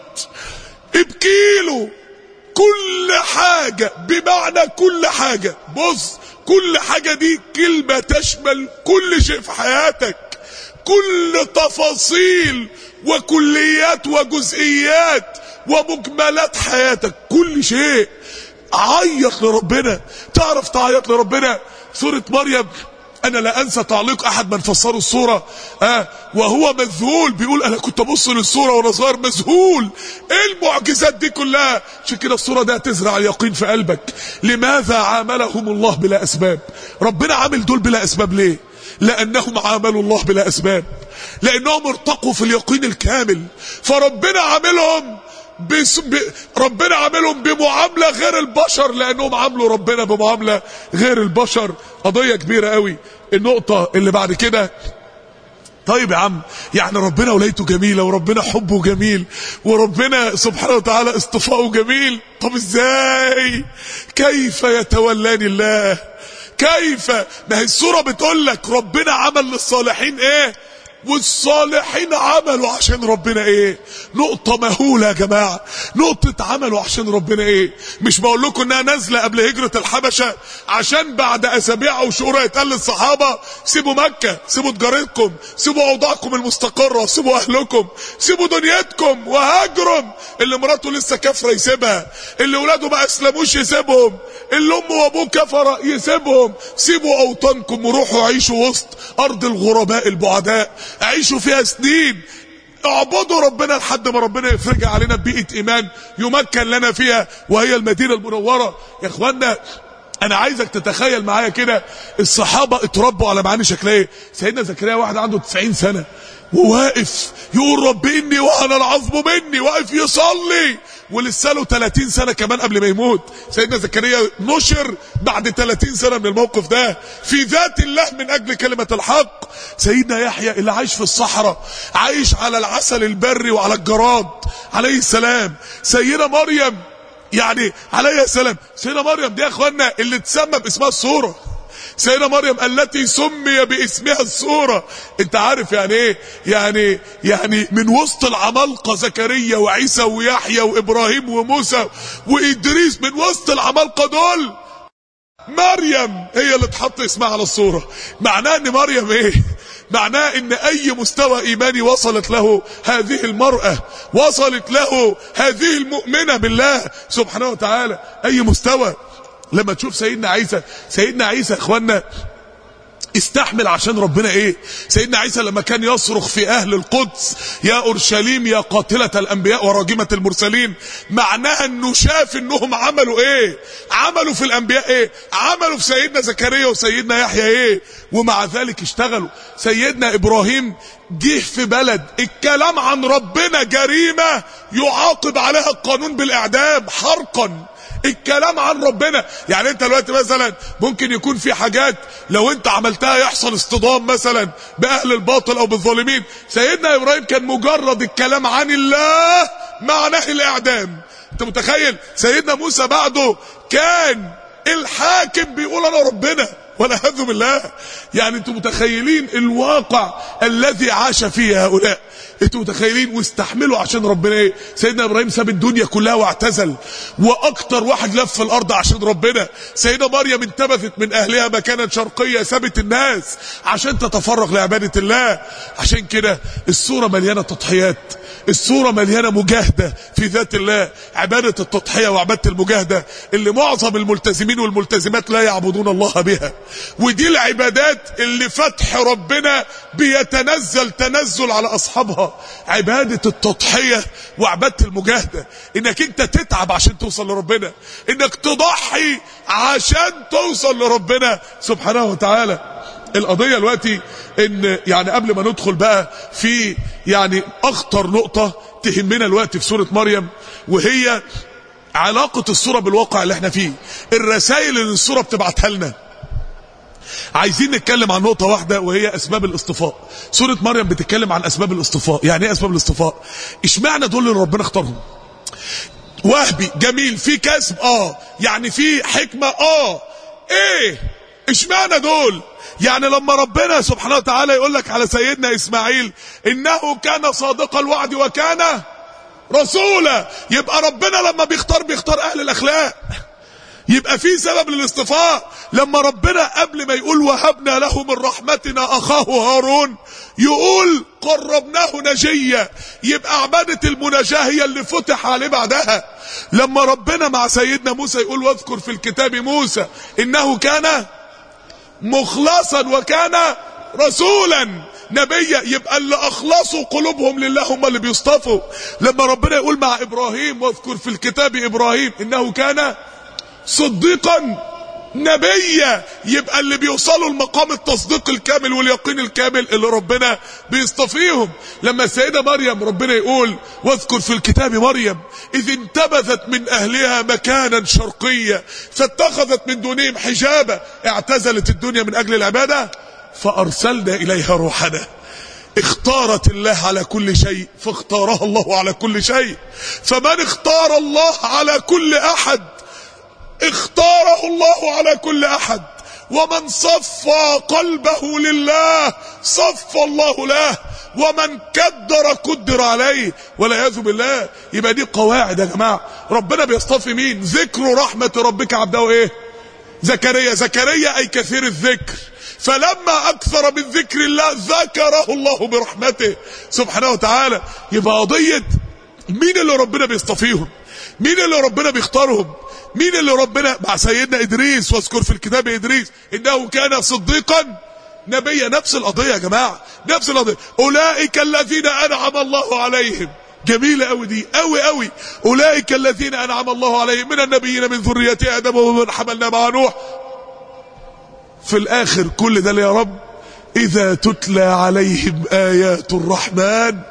ابكيله كل حاجة، بمعنى كل حاجة. بص، كل حاجة دي كلمة تشمل كل شيء في حياتك، كل تفاصيل وكليات وجزئيات ومجملات حياتك، كل شيء. عيط لربنا، تعرف تعيط لربنا. سورة مريم، انا لا انسى تعليق احد من فسروا السورة وهو مذهول، بيقول انا كنت ابص للسورة وانا صغير مذهول، ايه المعجزات دي كلها؟ عشان كده السورة ده تزرع اليقين في قلبك. لماذا عاملهم الله بلا اسباب؟ ربنا عامل دول بلا اسباب ليه؟ لانهم عاملوا الله بلا اسباب، لانهم ارتقوا في اليقين الكامل، فربنا عاملهم ربنا عاملهم بمعاملة غير البشر، لانهم عاملوا ربنا بمعاملة غير البشر. قضية كبيرة قوي. النقطة اللي بعد كده، طيب يا عم، يعني ربنا ولايته جميلة، وربنا حبه جميل، وربنا سبحانه وتعالى اصطفاؤه جميل، طب ازاي؟ كيف يتولاني الله؟ كيف؟ ما هي السورة بتقول لك ربنا عمل للصالحين ايه، والصالحين عملوا عشان ربنا ايه. نقطة مهولة يا جماعة، نقطة عملوا عشان ربنا ايه. مش بقول لكم انها نازلة قبل هجرة الحبشة عشان بعد اسابيع او شهور يتقال للصحابة سيبوا مكة، سيبوا تجارتكم، سيبوا اوضاعكم المستقرة، سيبوا اهلكم، سيبوا دنيتكم وهاجروا. اللي مراته لسه كافرة يسيبها، اللي ولاده ما اسلموش يسيبهم، اللي امه وابوه كفرة يسيبهم. سيبوا اوطانكم وروحوا عيشوا وسط ارض الغرباء البعداء، عيشوا فيها سنين، اعبدوا ربنا لحد ما ربنا يفرج علينا ببيئة ايمان يمكن لنا فيها، وهي المدينة المنورة. يا اخوانا انا عايزك تتخيل معايا كده الصحابة اتربوا على معاني شكلها ايه. سيدنا زكريا واحد عنده 90 سنة وواقف يقول رب اني وهن العظم مني، واقف يصلي، ولسه له 30 سنة كمان قبل ما يموت. سيدنا زكريا نشر بعد 30 سنة من الموقف ده في ذات الله من اجل كلمة الحق. سيدنا يحيى اللي عايش في الصحراء، عايش على العسل البري وعلى الجراد عليه السلام. سيدنا مريم يعني عليه السلام، سيدنا مريم دي يا اخوانا اللي تسمى باسمها السورة، سيدنا مريم التي سمي باسمها السورة. انت عارف يعني ايه؟ يعني من وسط العمالقة زكريا وعيسى ويحيى وابراهيم وموسى وادريس، من وسط العمالقة دول مريم هي اللي اتحط اسمها على الصورة. معناه ان مريم ايه؟ معناه ان اي مستوى ايماني وصلت له هذه المرأة، وصلت له هذه المؤمنة بالله سبحانه وتعالى، اي مستوى. لما تشوف سيدنا عيسى اخوانا استحمل عشان ربنا ايه. سيدنا عيسى لما كان يصرخ في اهل القدس يا اورشليم يا قاتلة الانبياء وراجمة المرسلين، معناها انه شاف انهم عملوا ايه، عملوا في الانبياء ايه، عملوا في سيدنا زكريا وسيدنا يحيى ايه، ومع ذلك اشتغلوا. سيدنا ابراهيم جه في بلد الكلام عن ربنا جريمة يعاقب عليها القانون بالاعدام حرقا، الكلام عن ربنا. يعني انت دلوقتي مثلا ممكن يكون في حاجات لو انت عملتها يحصل اصطدام مثلا باهل الباطل او بالظالمين. سيدنا ابراهيم كان مجرد الكلام عن الله معناه الاعدام. انت متخيل؟ سيدنا موسى بعده كان الحاكم بيقول انا ربنا، والعياذ بالله. يعني انتوا متخيلين الواقع الذي عاش فيه هؤلاء؟ انتوا متخيلين؟ واستحملوا عشان ربنا ايه؟ سيدنا ابراهيم ساب الدنيا كلها واعتزل، واكتر واحد لف في الارض عشان ربنا. سيدة مريم انتبذت من اهلها مكانا شرقية، سابت الناس عشان تتفرغ لعبادة الله. عشان كده السورة مليانة تضحيات، السورة مليانة مجاهدة في ذات الله، عبادة التضحية وعبادة المجاهدة اللي معظم الملتزمين والملتزمات لا يعبدون الله بها. ودي العبادات اللي فتح ربنا بيتنزل تنزل على اصحابها، عبادة التضحية وعبادة المجاهدة، انك انت تتعب عشان توصل لربنا، انك تضحي عشان توصل لربنا سبحانه وتعالى. القضية دلوقتي ان يعني قبل ما ندخل بقى في يعني اخطر نقطة تهمنا الوقت في سورة مريم، وهي علاقة السورة بالواقع اللي احنا فيه، الرسائل اللي السورة بتبعتها لنا. عايزين نتكلم عن نقطة واحدة وهي اسباب الاصطفاء. سورة مريم بتتكلم عن اسباب الاصطفاء. يعني ايه اسباب الاصطفاء؟ اشمعنى دول اللي ربنا اختارهم؟ وهبي جميل، في كسب يعني في حكمة ايه اشمعنى دول؟ يعني لما ربنا سبحانه وتعالى يقول لك على سيدنا اسماعيل انه كان صادق الوعد وكان رسولا، يبقى ربنا لما بيختار اهل الاخلاق، يبقى في سبب للاصطفاء. لما ربنا قبل ما يقول وهبنا له من رحمتنا اخاه هارون يقول قربناه نجيا، يبقى عبادة المناجاة هي اللي فتح عليه بعدها. لما ربنا مع سيدنا موسى يقول واذكر في الكتاب موسى انه كان مخلصا وكان رسولا نبيا، يبقى اللي اخلصوا قلوبهم لله هم اللي بيصطفوا. لما ربنا يقول مع ابراهيم واذكر في الكتاب ابراهيم انه كان صديقا نبيا، يبقى اللي بيوصلوا لمقام التصديق الكامل واليقين الكامل اللي ربنا بيصطفيهم. لما السيدة مريم ربنا يقول واذكر في الكتاب مريم اذ انتبذت من اهلها مكانا شرقيا فاتخذت من دونهم حجابا، اعتزلت الدنيا من اجل العبادة فارسلنا اليها روحنا. اختارت الله على كل شيء فاختارها الله على كل شيء. فمن اختار الله على كل احد اختاره الله على كل احد، ومن صفى قلبه لله صفى الله له، ومن قدر عليه والعياذ بالله. يبقى دي قواعد يا جماعه. ربنا بيصطفي مين؟ ذكر رحمه ربك عبده ايه؟ زكريا اي كثير الذكر، فلما اكثر من ذكر الله ذكره الله برحمته سبحانه وتعالى. يبقى قضيه مين اللي ربنا بيصطفيهم؟ مين اللي ربنا بيختارهم؟ مين اللي ربنا مع سيدنا ادريس واذكر في الكتاب ادريس انه كان صديقا نبيا؟ نفس القضيه يا جماعه، نفس القضيه. اولئك الذين انعم الله عليهم، جميله قوي دي، قوي. اولئك الذين انعم الله عليهم من النبيين من ذريه ادم ومن حملنا مع نوح. في الاخر كل ده يا رب اذا تتلى عليهم ايات الرحمن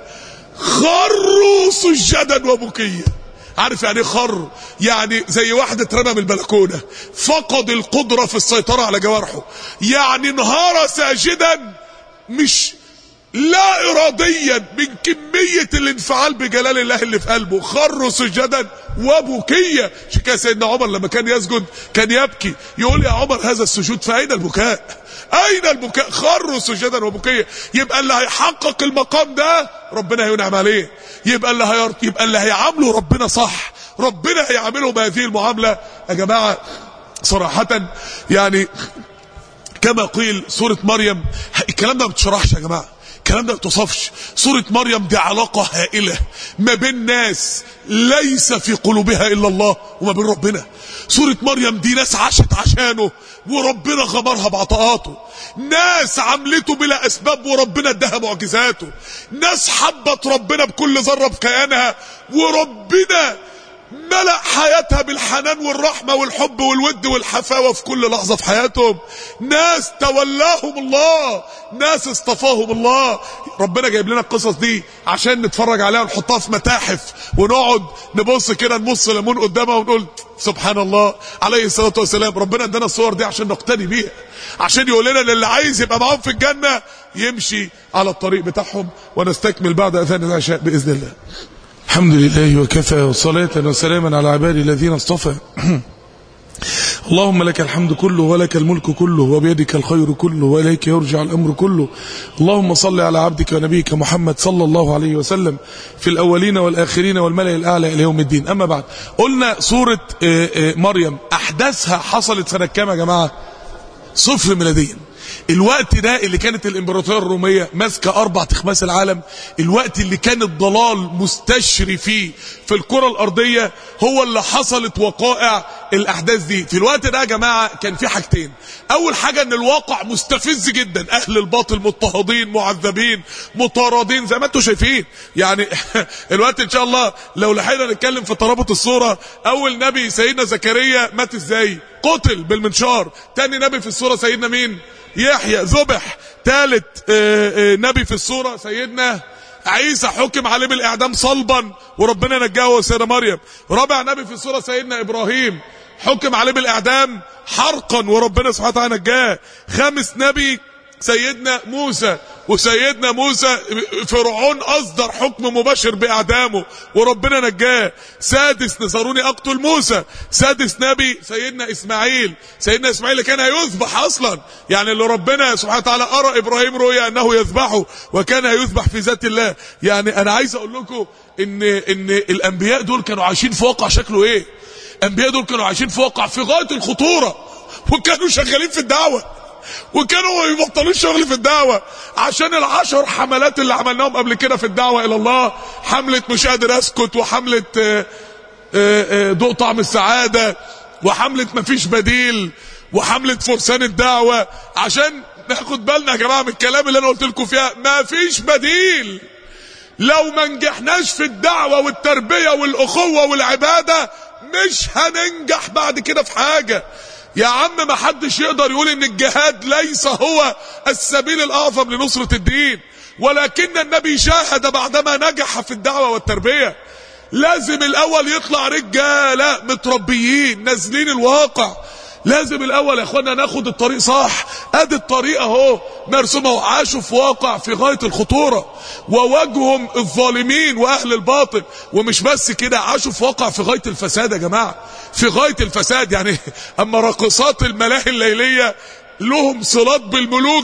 خروا سجدا وبكيا. عارف يعني خر؟ يعني زي واحد اترمى من البلكونه فقد القدره في السيطره على جوارحه، يعني انهار ساجدا مش لا اراديا من كميه الانفعال بجلال الله اللي في قلبه. خروا سجدا وبكيا. عشان كده سيدنا عمر لما كان يسجد كان يبكي، يقول يا عمر هذا السجود فاين البكاء؟ اين البكاء؟ خروا سجدا وبكيا. يبقى اللي هيحقق المقام ده ربنا هينعم عليه، يبقى اللي هيعامله ربنا صح ربنا هيعامله بهذه المعامله. يا جماعه صراحه يعني كما قيل سوره مريم الكلام ده ما بتشرحش يا جماعه، الكلام ده ما بتوصفش. سوره مريم دي علاقه هائله ما بين ناس ليس في قلوبها الا الله وما بين ربنا. سوره مريم دي ناس عاشت عشانه وربنا غمرها بعطاءاته، ناس عملته بلا اسباب وربنا اداها معجزاته، ناس حبت ربنا بكل ذره في كيانها وربنا ملأ حياتها بالحنان والرحمة والحب والود والحفاوة في كل لحظة في حياتهم، ناس تولاهم الله، ناس اصطفاهم الله. ربنا جايب لنا القصص دي عشان نتفرج عليها ونحطها في متاحف ونقعد نبص كده نبص ليمون قدامها ونقول سبحان الله عليه الصلاة والسلام. ربنا ادانا الصور دي عشان نقتدي بيها، عشان يقول لنا اللي عايز يبقى معاهم في الجنة يمشي على الطريق بتاعهم. ونستكمل بعد اذان العشاء باذن الله. الحمد لله وكفى وصلاة وسلاما على عبادي الذين اصطفى. اللهم لك الحمد كله ولك الملك كله وبيدك الخير كله وإليك يرجع الأمر كله. اللهم صل على عبدك ونبيك محمد صلى الله عليه وسلم في الأولين والآخرين والملأ الأعلى إلى يوم الدين. أما بعد، قلنا سورة مريم أحداثها حصلت سنة كام يا جماعة؟ 0 ميلاديا. الوقت ده اللي كانت الامبراطورية الرومية ماسكة 4 أخماس العالم، الوقت اللي كان الضلال مستشري فيه في الكرة الأرضية، هو اللي حصلت وقائع الأحداث دي. في الوقت ده يا جماعة كان في حاجتين. أول حاجة ان الواقع مستفز جدا، أهل الباطل مضطهدين معذبين مطاردين زي ما انتم شايفين. يعني الوقت إن شاء الله لو لحقنا نتكلم في ترابط الصورة، أول نبي سيدنا زكريا مات ازاي؟ قتل بالمنشار. تاني نبي في الصورة سيدنا مين؟ يحيى ذبح. ثالث نبي في الصورة سيدنا عيسى حكم عليه بالإعدام صلبا وربنا نجاه وسيدة مريم. رابع نبي في الصورة سيدنا إبراهيم حكم عليه بالإعدام حرقا وربنا سبحانه وتعالى نجاه. خامس نبي سيدنا موسى، وسيدنا موسى فرعون أصدر حكم مباشر بإعدامه وربنا نجاه. سادس نصروني أقتل موسى. سادس نبي سيدنا إسماعيل. سيدنا إسماعيل كان هيذبح أصلا، يعني اللي ربنا سبحانه وتعالى أرى إبراهيم رؤيا أنه يذبحه وكان هيذبح في ذات الله. يعني أنا عايز أقول لكم إن الأنبياء دول كانوا عايشين في واقع شكله إيه؟ الأنبياء دول كانوا عايشين في واقع في غاية الخطورة، وكانوا شغالين في الدعوة، وكانوا ما يبطلوش شغل في الدعوة عشان ال10 حملات اللي عملناهم قبل كده في الدعوة إلى الله. حملة مش قادر أسكت، وحملة ذوق طعم السعادة، وحملة مفيش بديل، وحملة فرسان الدعوة، عشان ناخد بالنا يا جماعة من الكلام اللي أنا قلت لكم فيها. مفيش بديل. لو ما نجحناش في الدعوة والتربية والأخوة والعبادة مش هننجح بعد كده في حاجة. يا عم ما حدش يقدر يقول ان الجهاد ليس هو السبيل الاعظم لنصرة الدين، ولكن النبي شاهد بعدما نجح في الدعوة والتربية. لازم الاول يطلع رجالة متربيين نازلين الواقع. لازم الاول يا اخوانا ناخد الطريق صح. ادي الطريق اهو مرسومه، وعاشوا في واقع في غاية الخطورة وواجههم الظالمين واهل الباطل. ومش بس كده، عاشوا في واقع في غاية الفساد يا جماعة، في غاية الفساد. يعني اما راقصات الملاهي الليلية لهم صلات بالملوك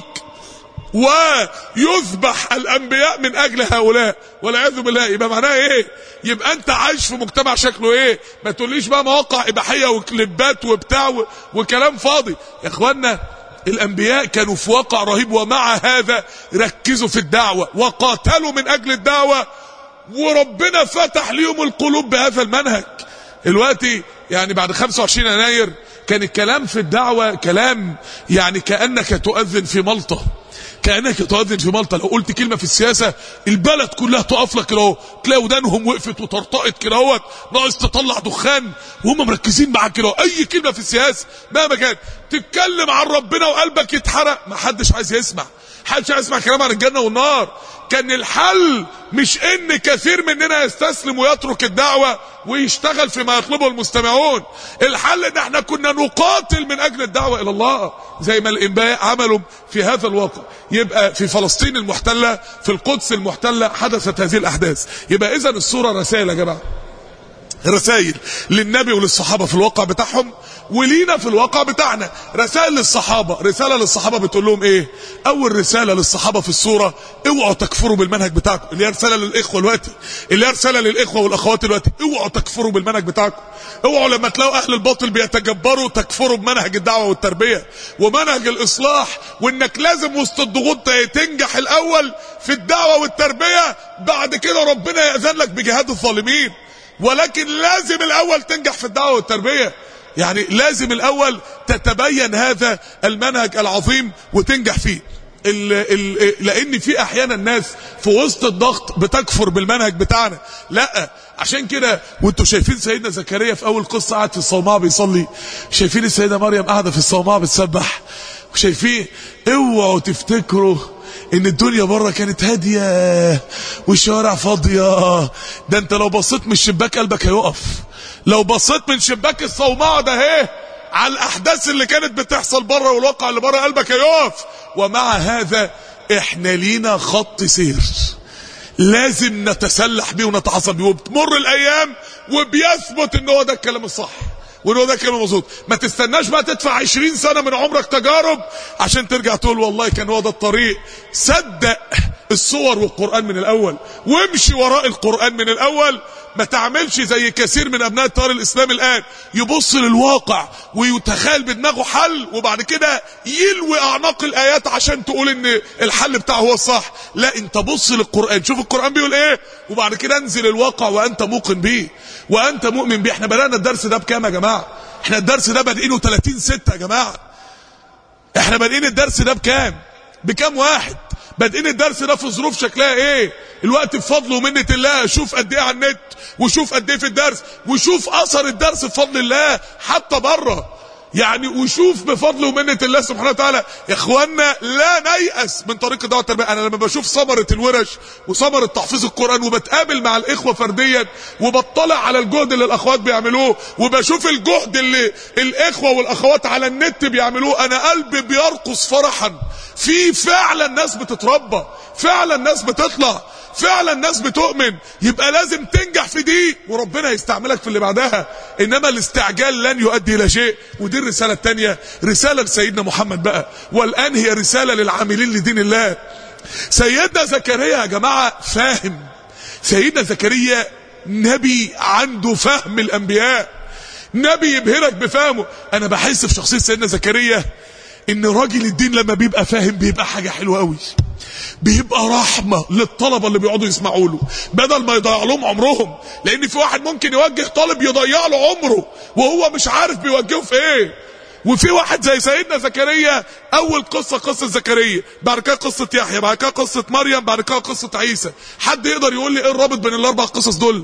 ويذبح الانبياء من اجل هؤلاء والعياذ بالله، يبقى معناه ايه؟ يبقى انت عايش في مجتمع شكله ايه؟ ما تقوليش بقى مواقع اباحيه وكليبات وبتاع وكلام فاضي. يا اخوانا الانبياء كانوا في واقع رهيب، ومع هذا ركزوا في الدعوه وقاتلوا من اجل الدعوه، وربنا فتح ليهم القلوب بهذا المنهج. دلوقتي يعني بعد 25 يناير كان الكلام في الدعوه كلام يعني كانك تؤذن في ملطه. كأنك تؤذن في مالطا. لو قلت كلمة في السياسة البلد كلها تقف لك كده اهو، تلاقي ودانهم وقفت وطرطقت كده اهوت، ناقص تطلع دخان وهم مركزين معاك كده. اي كلمة في السياسة مهما كان تتكلم عن ربنا وقلبك يتحرق، ما حدش عايز يسمع. حدش عايز يسمع كلام عن الجنة والنار. كان الحل مش ان كثير مننا يستسلم ويترك الدعوة ويشتغل فيما يطلبه المستمعون. الحل ان احنا كنا نقاتل من اجل الدعوة الى الله زي ما الانبياء عملوا في هذا الواقع. يبقى في فلسطين المحتلة، في القدس المحتلة حدثت هذه الاحداث. يبقى اذا الصورة رسائل يا جماعة، رسائل للنبي وللصحابة في الواقع بتاعهم، ولينا في الواقع بتاعنا. رسائل للصحابة، رسالة للصحابة بتقول لهم ايه؟ اول رسالة للصحابة في الصورة: اوعوا تكفروا بالمنهج بتاعكم. اللي هي رسالة للاخوة دلوقتي، اللي هي رسالة للاخوة والاخوات دلوقتي: اوعوا تكفروا بالمنهج بتاعكم. اوعوا لما تلاقوا اهل الباطل بيتجبروا تكفروا بمنهج الدعوة والتربية ومنهج الاصلاح، وانك لازم وسط الضغوط تنجح الاول في الدعوة والتربية، بعد كده ربنا يأذن لك بجهاد الظالمين. ولكن لازم الاول تنجح في الدعوة والتربية. يعني لازم الاول تتبين هذا المنهج العظيم وتنجح فيه. لان في احيانا الناس في وسط الضغط بتكفر بالمنهج بتاعنا. لا، عشان كده وانتوا شايفين سيدنا زكريا في اول قصة قاعد في الصومعة بيصلي، شايفين السيدة مريم قاعدة في الصومعة بتسبح، وشايفين. اوعوا تفتكروا ان الدنيا بره كانت هادية والشوارع فاضية. ده انت لو بصيت من الشباك قلبك هيقف. لو بصيت من شباك الصومعة ده اهي على الاحداث اللي كانت بتحصل بره والواقع اللي بره قلبك هيقف. ومع هذا احنا لينا خط سير لازم نتسلح بيه ونتعصب بيه، وبتمر الايام وبيثبت ان هو ده الكلام الصح، وان هو ده كان مظبوط. ما تستناش بقى تدفع 20 سنة من عمرك تجارب عشان ترجع تقول والله كان هو ده الطريق. صدق الصور والقرآن من الاول وامشي وراء القرآن من الاول. ما تعملش زي كثير من ابناء التيار الاسلامي الان، يبص للواقع ويتخيل بدماغه حل وبعد كده يلوي اعناق الايات عشان تقول ان الحل بتاعه هو الصح. لا، انت بص للقرآن، شوف القرآن بيقول ايه وبعد كده انزل الواقع وانت موقن بيه وانت مؤمن بيه. احنا بدأنا الدرس ده بكام يا جماعة؟ احنا الدرس ده بادئينه 30/6 يا جماعة. احنا بادئين الدرس ده بكام واحد؟ بادئين الدرس ده في ظروف شكلها ايه؟ الوقت بفضل ومنة الله. شوف قد ايه على النت وشوف قد ايه في الدرس وشوف اثر الدرس بفضل الله حتى بره يعني، وشوف بفضل ومنة الله سبحانه وتعالى. يا اخوانا لا نيأس من طريق الدعوة التربية. انا لما بشوف ثمرة الورش وثمرة تحفيظ القرآن وبتقابل مع الاخوة فرديا وبطلع على الجهد اللي الاخوات بيعملوه وبشوف الجهد اللي الاخوة والاخوات على النت بيعملوه، انا قلبي بيرقص فرحا. في فعلا ناس بتتربى، فعلا ناس بتطلع، فعلا ناس بتؤمن. يبقى لازم تنجح في دي وربنا يستعملك في اللي بعدها، انما الاستعجال لن يؤدي الى شيء. ودي الرسالة التانية، رسالة لسيدنا محمد بقى، والان هي رسالة للعاملين لدين الله. سيدنا زكريا يا جماعة فاهم. سيدنا زكريا نبي عنده فهم الانبياء، نبي يبهرك بفهمه. انا بحس في شخصية سيدنا زكريا ان راجل الدين لما بيبقى فاهم بيبقى حاجة حلوة قوي، بيبقى رحمة للطلبة اللي بيقعدوا يسمعوا له بدل ما يضيع لهم عمرهم. لان في واحد ممكن يوجه طالب يضيع له عمره وهو مش عارف بيوجهه في ايه. وفي واحد زي سيدنا زكريا، اول قصة زكريا، بعد كده قصة يحيى، بعد كده قصة مريم، بعد كده قصة عيسى. حد يقدر يقول لي ايه الرابط بين الاربع قصص دول؟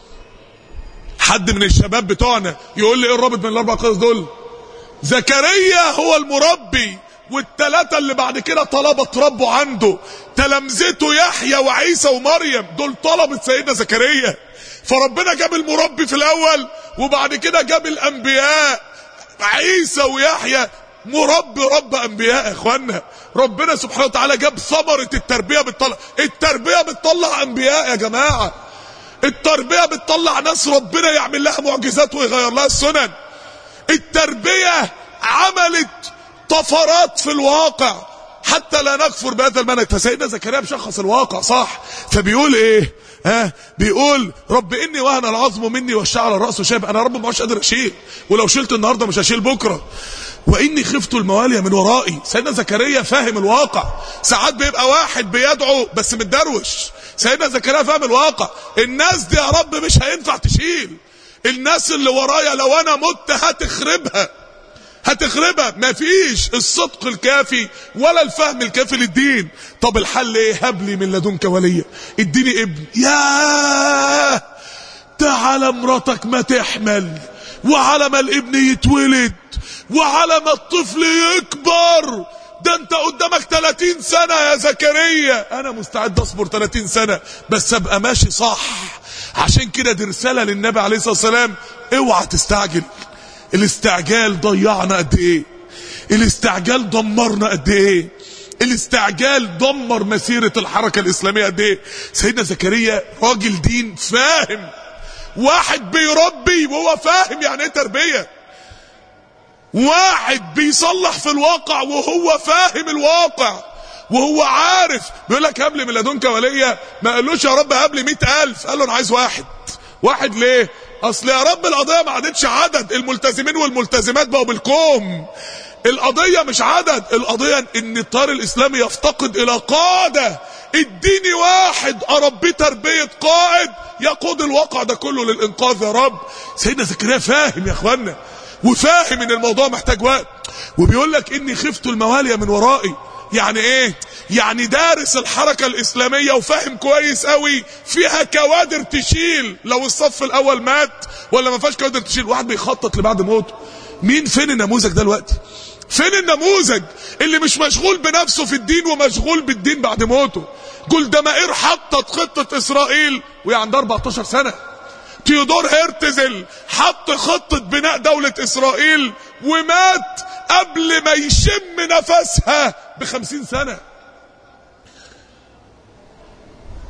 حد من الشباب بتوعنا يقول لي ايه الرابط بين الاربع قصص دول؟ زكريا هو المربي، والثلاثة اللي بعد كده طلبة اتربوا عنده، تلامذته يحيى وعيسى ومريم، دول طلبة سيدنا زكريا. فربنا جاب المربي في الاول وبعد كده جاب الانبياء عيسى ويحيى. مربي رب انبياء يا اخوانا. ربنا سبحانه وتعالى جاب ثمرة التربية التربية بتطلع انبياء يا جماعة. التربية بتطلع ناس ربنا يعمل لها معجزات ويغير لها السنن. التربية عملت طفرات في الواقع حتى لا نكفر بهذا المنهج. فسيدنا زكريا بشخص الواقع صح، فبيقول ايه؟ بيقول رب اني وهن العظم مني واشتعل الراس شيبا. انا رب مش قادر اشيل، ولو شلت النهارده مش هشيل بكره. واني خفت الموالي من ورائي. سيدنا زكريا فاهم الواقع. ساعات بيبقى واحد بيدعو بس متدروش. سيدنا زكريا فاهم الواقع. الناس دي يا رب مش هينفع تشيل. الناس اللي ورايا لو انا مت هتخربها. مفيش الصدق الكافي ولا الفهم الكافي للدين. طب الحل ايه؟ هب لي من لدنك وليا، اديني ابن. ياه، تعالى مراتك ما تحمل، وعلى ما الابن يتولد، وعلى ما الطفل يكبر، ده انت قدامك 30 سنة يا زكريا. انا مستعد اصبر 30 سنة بس ابقى ماشي صح. عشان كده دي رسالة للنبي عليه الصلاة والسلام، اوعى تستعجل. الاستعجال ضيعنا قد ايه، الاستعجال دمرنا قد ايه، الاستعجال دمر مسيرة الحركة الاسلامية قد ايه. سيدنا زكريا راجل دين فاهم، واحد بيربي وهو فاهم يعني ايه تربية، واحد بيصلح في الواقع وهو فاهم الواقع وهو عارف. بيقول لك هب لي من لدنك وليا، ما قالوش يا رب هب لي 100,000، قال له انا عايز واحد. ليه؟ اصل يا رب القضية ما عادتش عدد، الملتزمين والملتزمات بقوا بالكوم. القضية مش عدد، القضية ان التيار الاسلامي يفتقد الى قادة. اديني واحد اربيه تربية قائد يقود الواقع ده كله للانقاذ يا رب. سيدنا زكريا فاهم يا اخوانا، وفاهم ان الموضوع محتاج وقت. وبيقول لك اني خفت الموالي من ورائي. يعني ايه؟ يعني دارس الحركة الاسلامية وفاهم كويس قوي فيها كوادر تشيل لو الصف الاول مات، ولا ما فيهاش كوادر تشيل. واحد بيخطط لبعد موته. فين النموذج ده دلوقتي؟ فين النموذج اللي مش مشغول بنفسه في الدين ومشغول بالدين بعد موته؟ جولدمائر حطت خطة اسرائيل وهي عندها 14 سنة. تيودور هيرتزل حط خطة بناء دولة اسرائيل ومات قبل ما يشم نفسها ب50 سنة.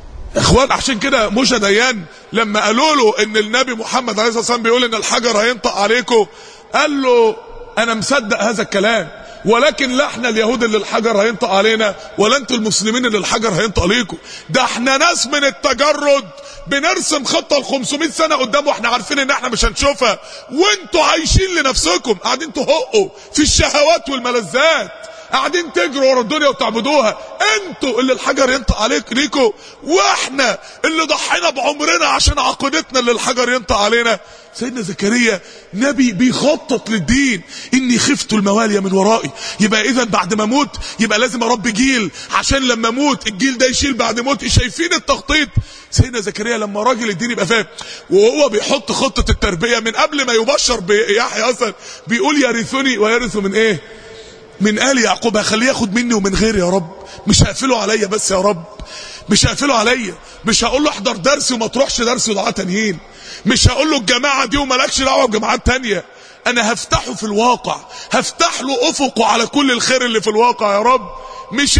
اخوان عشان كده موشا ديان لما قالوا له ان النبي محمد عليه الصلاه والسلام بيقول ان الحجر هينطق عليكم، قال له انا مصدق هذا الكلام، ولكن لا احنا اليهود اللي الحجر هينطق علينا، ولا انتوا المسلمين اللي الحجر هينطق عليكم. ده احنا ناس من التجرد بنرسم خطه ل 500 سنه قدام واحنا عارفين ان احنا مش هنشوفها، وانتوا عايشين لنفسكم، قاعدين تهقوا في الشهوات والملذات، قاعدين تجروا ورا الدنيا وتعبدوها. انتوا اللي الحجر ينطق عليك ليكوا، واحنا اللي ضحينا بعمرنا عشان عقيدتنا اللي الحجر ينطق علينا. سيدنا زكريا نبي بيخطط للدين. اني خفت الموالي من ورائي، يبقى اذا بعد ما اموت يبقى لازم اربي جيل عشان لما اموت الجيل ده يشيل بعد موتي. شايفين التخطيط؟ سيدنا زكريا لما راجل الدين يبقى فاهم، وهو بيحط خطة التربية من قبل ما يبشر بيحيى اصلا بيقول يرثني ويرث من ايه؟ من آل يعقوب. هخليه ياخد مني ومن غيري يا رب، مش هقفله عليا بس يا رب، مش هقفله عليا، مش هقول له احضر درس وما تروحش درس ودعاء تانيين، مش هقول له الجماعه دي ومالكش دعوه بجماعات تانيه. انا هفتحه في الواقع، هفتح له افقه على كل الخير اللي في الواقع يا رب. مش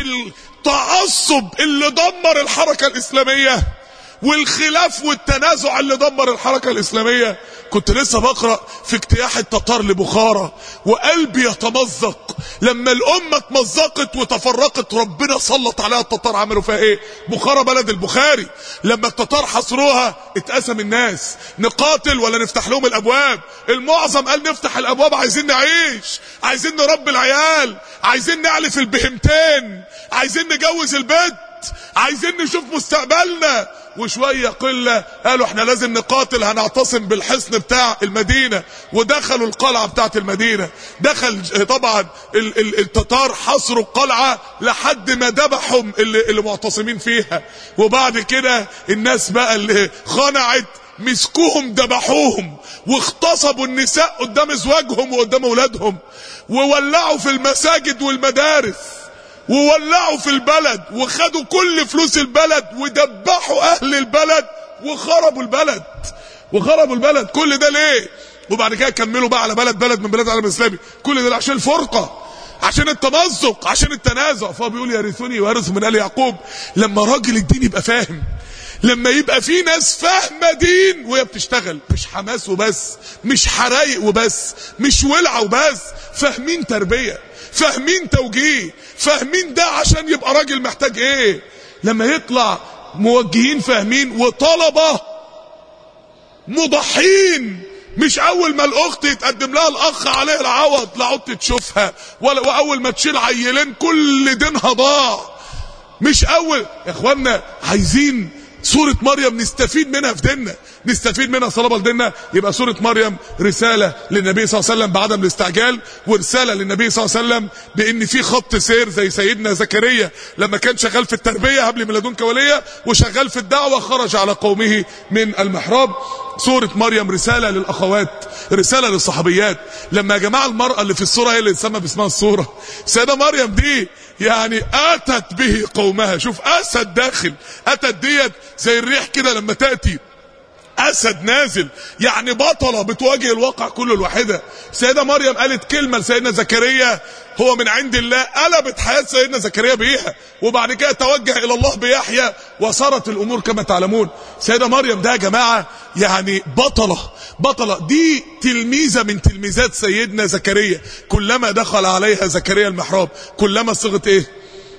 التعصب اللي دمر الحركه الاسلاميه والخلاف والتنازع اللي دمر الحركه الاسلاميه. كنت لسه بقرا في اجتياح التتار لبخارى وقلبي يتمزق لما الامه اتمزقت وتفرقت. ربنا سلط عليها التتار، عملوا فيها ايه؟ بخارى بلد البخاري لما التتار حصروها اتقسم الناس، نقاتل ولا نفتح لهم الابواب؟ المعظم قال نفتح الابواب، عايزين نعيش، عايزين نربي العيال، عايزين نعلف البهمتين، عايزين نجوز البيت، عايزين نشوف مستقبلنا. وشوية قلة قالوا احنا لازم نقاتل، هنعتصم بالحصن بتاع المدينة، ودخلوا القلعة بتاعت المدينة. دخل طبعا التتار حصروا القلعة لحد ما ذبحهم اللي معتصمين فيها. وبعد كده الناس بقى اللي خنعت مسكوهم ذبحوهم، واغتصبوا النساء قدام ازواجهم وقدام اولادهم، وولعوا في المساجد والمدارس، وولعوا في البلد، وخدوا كل فلوس البلد، ودبحوا اهل البلد، وخربوا البلد. كل ده ليه؟ وبعد كده كملوا بقى على بلد من بلاد العالم الاسلامي. كل ده عشان الفرقه، عشان التمزق، عشان التنازع. فهو بيقول يرثني ويرث من آل يعقوب. لما راجل الدين يبقى فاهم، لما يبقى في ناس فاهمه دين وهي بتشتغل، مش حماس وبس، مش حرايق وبس، مش ولعه وبس، فاهمين تربيه، فاهمين توجيه، فاهمين ده عشان يبقى راجل محتاج ايه. لما يطلع موجهين فاهمين، وطلبه مضحين، مش اول ما الاخت يتقدم لها الاخ عليه العوض لا عدت تشوفها، واول ما تشيل عيلين كل دينها ضاع. مش اول يا اخوانا، عايزين سورة مريم نستفيد منها في ديننا، نستفيد منها صلابة لديننا. يبقى سورة مريم رسالة للنبي صلى الله عليه وسلم بعدم الاستعجال، ورسالة للنبي صلى الله عليه وسلم بان في خط سير زي سيدنا زكريا لما كان شغال في التربية هب لي من لدنك وليا، وشغال في الدعوة خرج على قومه من المحراب. سورة مريم رسالة للأخوات، رسالة للصحابيات. لما يا جماعة المرأة اللي في الصورة هي اللي تسمى باسمها الصورة، سيدة مريم دي يعني أتت به قومها. شوف أسد داخل، أتت ديت زي الريح كده لما تأتي، أسد نازل، يعني بطلة بتواجه الواقع كله الواحدة. سيدة مريم قالت كلمة لسيدنا زكريا هو من عند الله، قلبت حياة سيدنا زكريا بيها، وبعد كده توجه إلى الله بيحيى، وصارت الأمور كما تعلمون. سيدة مريم ده يا جماعة يعني بطلة دي تلميذة من تلميذات سيدنا زكريا. كلما دخل عليها زكريا المحراب كلما صيغة ايه؟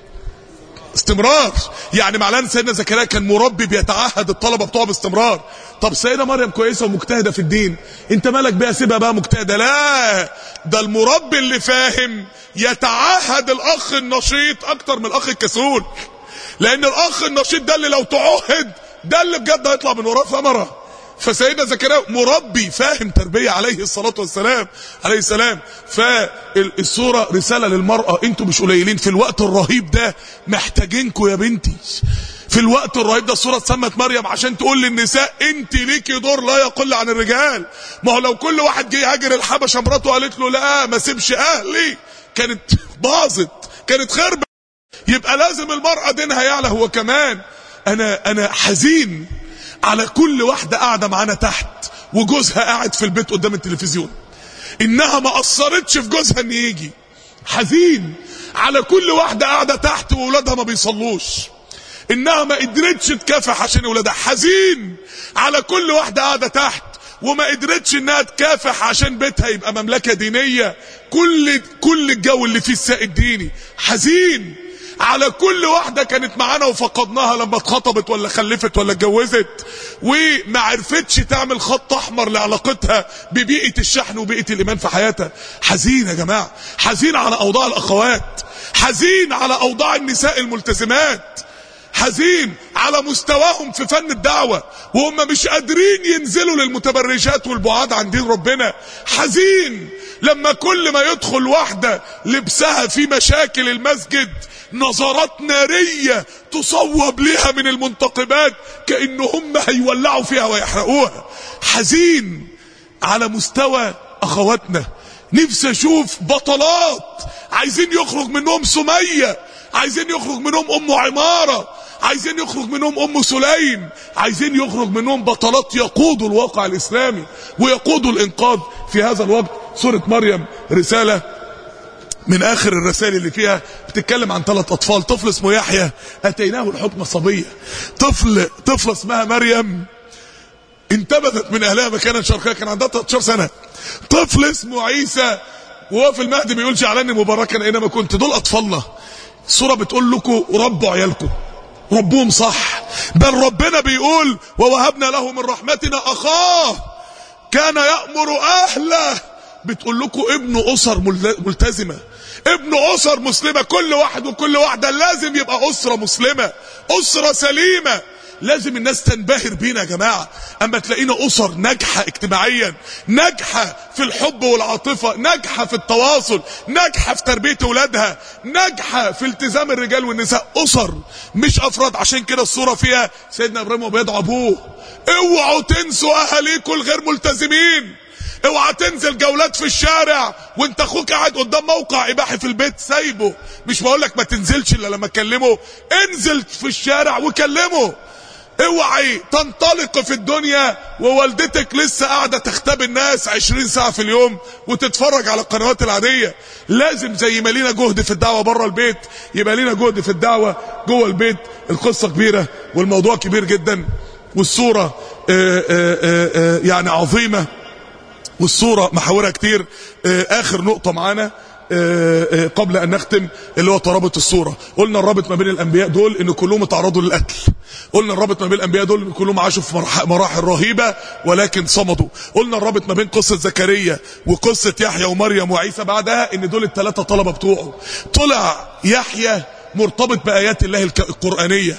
استمرار. يعني معناه ان سيدنا زكريا كان مربي بيتعهد الطلبه بتوعه باستمرار. طب سيدة مريم كويسه ومجتهده في الدين، انت مالك بقى سيبها بقى مجتهده؟ لا، ده المربي اللي فاهم يتعهد الاخ النشيط اكتر من الاخ الكسول، لان الاخ النشيط ده اللي لو تعهد ده اللي بجد هيطلع من وراه ثمره. فسيدنا زكريا مربي فاهم تربية عليه الصلاة والسلام عليه السلام. فالصورة رسالة للمرأة، انتوا مش قليلين في الوقت الرهيب ده، محتاجينكوا يا بنتي في الوقت الرهيب ده. الصورة اتسمت مريم عشان تقول للنساء انت ليكي دور لا يقل عن الرجال. ما هو لو كل واحد جه يهاجر الحبشة مراته قالت له لا ما سيبش اهلي، كانت باظت، كانت خربت. يبقى لازم المرأة دينها يعلى هو كمان. انا حزين على كل واحدة قاعدة معانا تحت وجوزها قاعد في البيت قدام التلفزيون، انها ما قصرتش في جوزها ان يجي. حزين على كل واحدة قاعدة تحت وولادها ما بيصلوش، انها ما قدرتش تكافح عشان ولادها، حزين على كل واحدة قاعدة تحت وما قدرتش انها تكافح عشان بيتها يبقى مملكة دينية، كل الجو اللي فيه السائد ديني. حزين على كل واحدة كانت معانا وفقدناها لما اتخطبت ولا خلفت ولا اتجوزت وما عرفتش تعمل خط احمر لعلاقتها ببيئة الشحن وبيئة الايمان في حياتها. حزين يا جماعة، حزين على اوضاع الاخوات، حزين على اوضاع النساء الملتزمات، حزين على مستواهم في فن الدعوة وهم مش قادرين ينزلوا للمتبرجات والبعاد عن دين ربنا. حزين لما كل ما يدخل واحدة لبسها في مشاكل المسجد نظرات نارية تصوب لها من المنتقبات كأن هم هيولعوا فيها ويحرقوها. حزين على مستوى اخواتنا، نفسي اشوف بطلات عايزين يخرج منهم سمية، عايزين يخرج منهم ام عمارة، عايزين يخرج منهم ام سليم، عايزين يخرج منهم بطلات يقودوا الواقع الاسلامي ويقودوا الانقاذ في هذا الوقت. سورة مريم رسالة من اخر الرسائل اللي فيها بتتكلم عن 3 اطفال. طفل اسمه يحيى اتيناه الحكمة صبية، طفلة اسمها مريم انتبذت من اهلها مكانا شرقيا، كان عندها 13 سنة. طفل اسمه عيسى وهو في المهد بيقول جعلني مباركا اينما كنت. دول اطفالنا. السورة بتقول لكم ربوا عيالكم، ربوهم صح. بل ربنا بيقول ووهبنا له من رحمتنا اخاه كان يأمر اهله. بتقول لكم ابن اسر ملتزمة، ابن اسر مسلمة. كل واحد وكل واحدة لازم يبقى اسرة مسلمة، اسرة سليمة. لازم الناس تنبهر بينا يا جماعة اما تلاقينا اسر ناجحة اجتماعيا، ناجحة في الحب والعاطفة، ناجحة في التواصل، ناجحة في تربية اولادها، ناجحة في التزام الرجال والنساء. اسر مش افراد. عشان كده الصورة فيها سيدنا ابراهيم وبيدعو ابوه اوعوا تنسوا اهاليكم الغير ملتزمين، اوعى تنزل جولات في الشارع وانت اخوك قاعد قدام موقع اباحي في البيت سايبه. مش بقولك ما تنزلش الا لما تكلمه، انزل في الشارع وكلمه. اوعي تنطلق في الدنيا ووالدتك لسه قاعدة تختبي الناس 20 ساعة في اليوم وتتفرج على القنوات العادية. لازم زي ما لينا جهد في الدعوة بره البيت يبقى لينا جهد في الدعوة جوه البيت. القصة كبيرة والموضوع كبير جدا والصورة يعني عظيمة والصورة محاورها كتير. اخر نقطة معانا قبل ان نختم اللي هو ترابط الصورة. قلنا الرابط ما بين الانبياء دول ان كلهم اتعرضوا للقتل، قلنا الرابط ما بين الانبياء دول ان كلهم عاشوا في مراحل رهيبة ولكن صمدوا. قلنا الرابط ما بين قصة زكريا وقصة يحيى ومريم وعيسى بعدها ان دول ال3 طلبة بتوعه. طلع يحيى مرتبط بآيات الله القرآنية،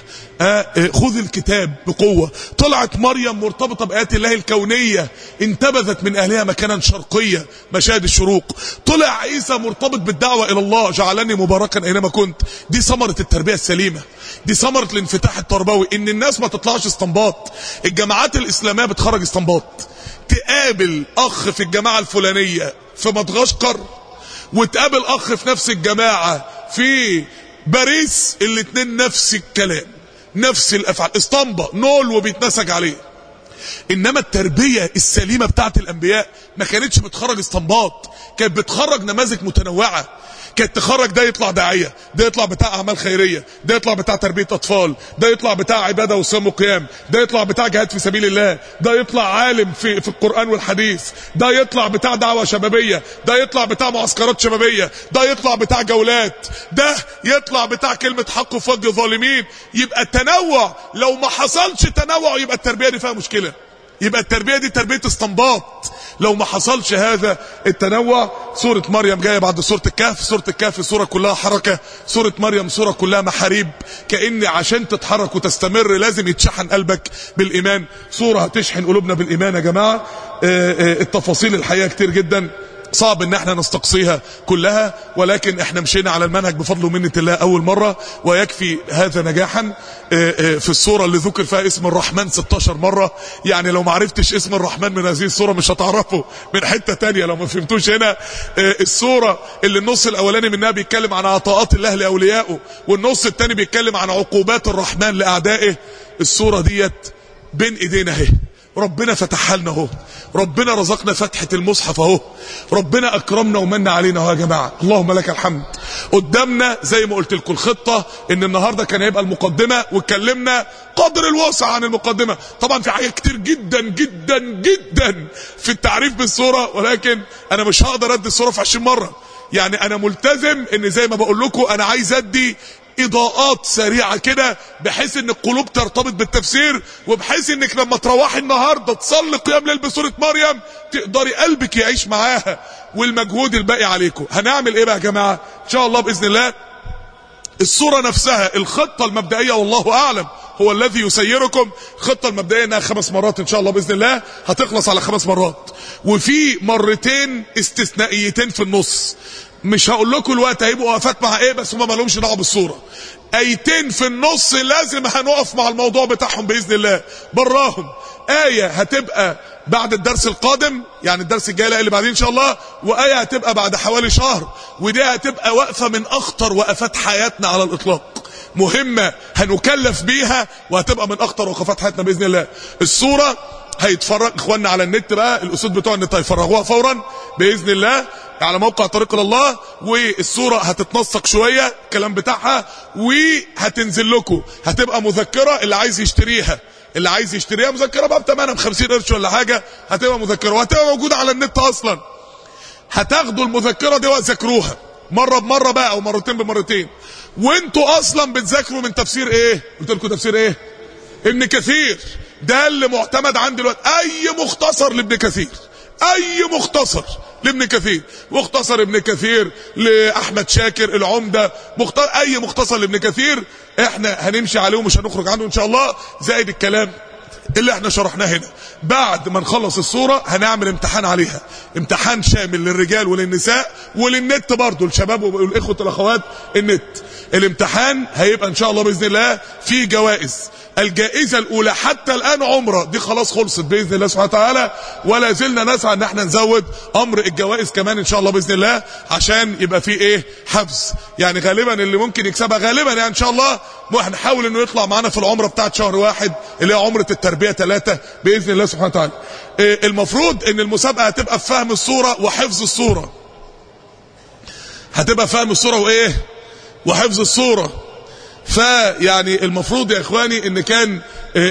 خذ الكتاب بقوة. طلعت مريم مرتبطة بآيات الله الكونية، انتبذت من أهلها مكانا شرقية مشاهد الشروق. طلع عيسى مرتبط بالدعوة إلى الله جعلني مباركا أينما كنت. دي ثمرة التربية السليمة، دي ثمرة الانفتاح التربوي، ان الناس ما تطلعش استنباط. الجماعات الإسلامية بتخرج استنباط. تقابل أخ في الجماعة الفلانية في مدغشقر وتقابل أخ في نفس الجماعة في باريس، الاتنين نفس الكلام نفس الافعال، اسطمبة نول وبيتنسج عليه. انما التربية السليمة بتاعت الانبياء ما كانتش بتخرج استنباط، كانت بتخرج نماذج متنوعة. كانت تخرج ده يطلع داعية، ده يطلع بتاع اعمال خيرية، ده يطلع بتاع تربية اطفال، ده يطلع بتاع عبادة وصيام وقيام، ده يطلع بتاع جهاد في سبيل الله، ده يطلع عالم في القرآن والحديث، ده يطلع بتاع دعوة شبابية، ده يطلع بتاع معسكرات شبابية، ده يطلع بتاع جولات، ده يطلع بتاع كلمة حق في وجه الظالمين. يبقى التنوع، لو ما حصلش تنوع يبقى التربية دي فيها مشكلة، يبقى التربية دي تربية استنباط لو ما حصلش هذا التنوع. سورة مريم جاية بعد سورة الكهف. سورة الكهف سورة كلها حركة، سورة مريم سورة كلها محاريب، كأن عشان تتحرك وتستمر لازم يتشحن قلبك بالإيمان. سورة هتشحن قلوبنا بالإيمان يا جماعة. التفاصيل الحقيقة كتير جدا، صعب ان احنا نستقصيها كلها، ولكن احنا مشينا على المنهج بفضل ومنة الله اول مرة، ويكفي هذا نجاحا. في الصورة اللي ذكر فيها اسم الرحمن 16 مرة، يعني لو ما عرفتش اسم الرحمن من هذه الصورة مش هتعرفه من حتة تانية لو ما فهمتوش هنا. الصورة اللي النص الاولاني منها بيتكلم عن عطاءات الله لاوليائه، والنص التاني بيتكلم عن عقوبات الرحمن لاعدائه. الصورة ديت بين ايدينا اهي، ربنا فتحها لنا اهو، ربنا رزقنا فتحة المصحف اهو، ربنا اكرمنا ومن علينا اهو يا جماعة، اللهم لك الحمد. قدامنا زي ما قلت لكم الخطة ان النهاردة كان هيبقى المقدمة، واتكلمنا قدر الوسع عن المقدمة. طبعا في حاجات كتير جدا جدا جدا في التعريف بالسورة، ولكن انا مش هقدر ادي السورة في 20 مرة. يعني انا ملتزم ان زي ما بقول لكم انا عايز ادي اضاءات سريعة كده بحيث ان القلوب ترتبط بالتفسير، وبحيث انك لما تروحي النهاردة تصلي قيام ليل بسورة مريم تقدري قلبك يعيش معاها، والمجهود الباقي عليكم. هنعمل ايه بقى يا جماعة ان شاء الله باذن الله؟ الصورة نفسها الخطة المبدئية والله اعلم هو الذي يسيركم. الخطة المبدئية انها 5 مرات ان شاء الله باذن الله، هتخلص على 5 مرات، وفي مرتين استثنائيتين في النص. مش هقول لكم الوقت هيبقوا وقفات مع ايه، بس هما ما لهمش دعوه بالصوره. ايتين في النص لازم هنقف مع الموضوع بتاعهم باذن الله براهم. ايه هتبقى بعد الدرس القادم، يعني الدرس الجاي لا اللي بعدين ان شاء الله، وايه هتبقى بعد حوالي شهر، ودي هتبقى وقفه من اخطر وقفات حياتنا على الاطلاق، مهمه هنكلف بيها، وهتبقى من اخطر وقفات حياتنا باذن الله. الصوره هيتفرج اخواننا على النت بقى، الاسود بتوع النت هيفرغوها فورا باذن الله على موقع طريق الى الله، والصورة هتتنسق شوية الكلام بتاعها وهتنزل لكم، هتبقى مذكرة اللي عايز يشتريها، اللي عايز يشتريها مذكرة بقى بتمنها ب50 قرش ولا حاجة، هتبقى مذكرة وهتبقى موجودة على النت اصلا. هتاخدوا المذكرة دي وتذاكروها مرة بمرة بقى او مرتين بمرتين، وانتوا اصلا بتذاكروا من تفسير ايه؟ قلت لكم تفسير ايه؟ ابن كثير، ده اللي معتمد عندي دلوقتي. اي مختصر لابن كثير، اي مختصر لابن كثير، مختصر ابن كثير لاحمد شاكر العمدة، اي مختصر لابن كثير احنا هنمشي عليه ومش هنخرج عنه ان شاء الله، زائد الكلام اللي احنا شرحناه هنا. بعد ما نخلص الصورة هنعمل امتحان عليها، امتحان شامل للرجال وللنساء وللنت برضو، الشباب والاخوة والاخوات النت. الامتحان هيبقى ان شاء الله باذن الله في جوائز. الجائزة الاولى حتى الان عمرة، دي خلاص خلصت باذن الله سبحانه وتعالى، ولا زلنا نسعى ان احنا نزود امر الجوائز كمان ان شاء الله باذن الله، عشان يبقى في ايه حفز. يعني غالبا اللي ممكن يكسبها غالبا يعني ان شاء الله هنحاول انه يطلع معانا في العمرة بتاعت شهر 1 اللي هي عمرة التربية 3 باذن الله سبحانه وتعالى. المفروض ان المسابقة هتبقى في فهم الصورة وحفظ الصورة، هتبقى فهم الصورة وايه وحفظ الصورة. فيعني المفروض يا اخواني ان كان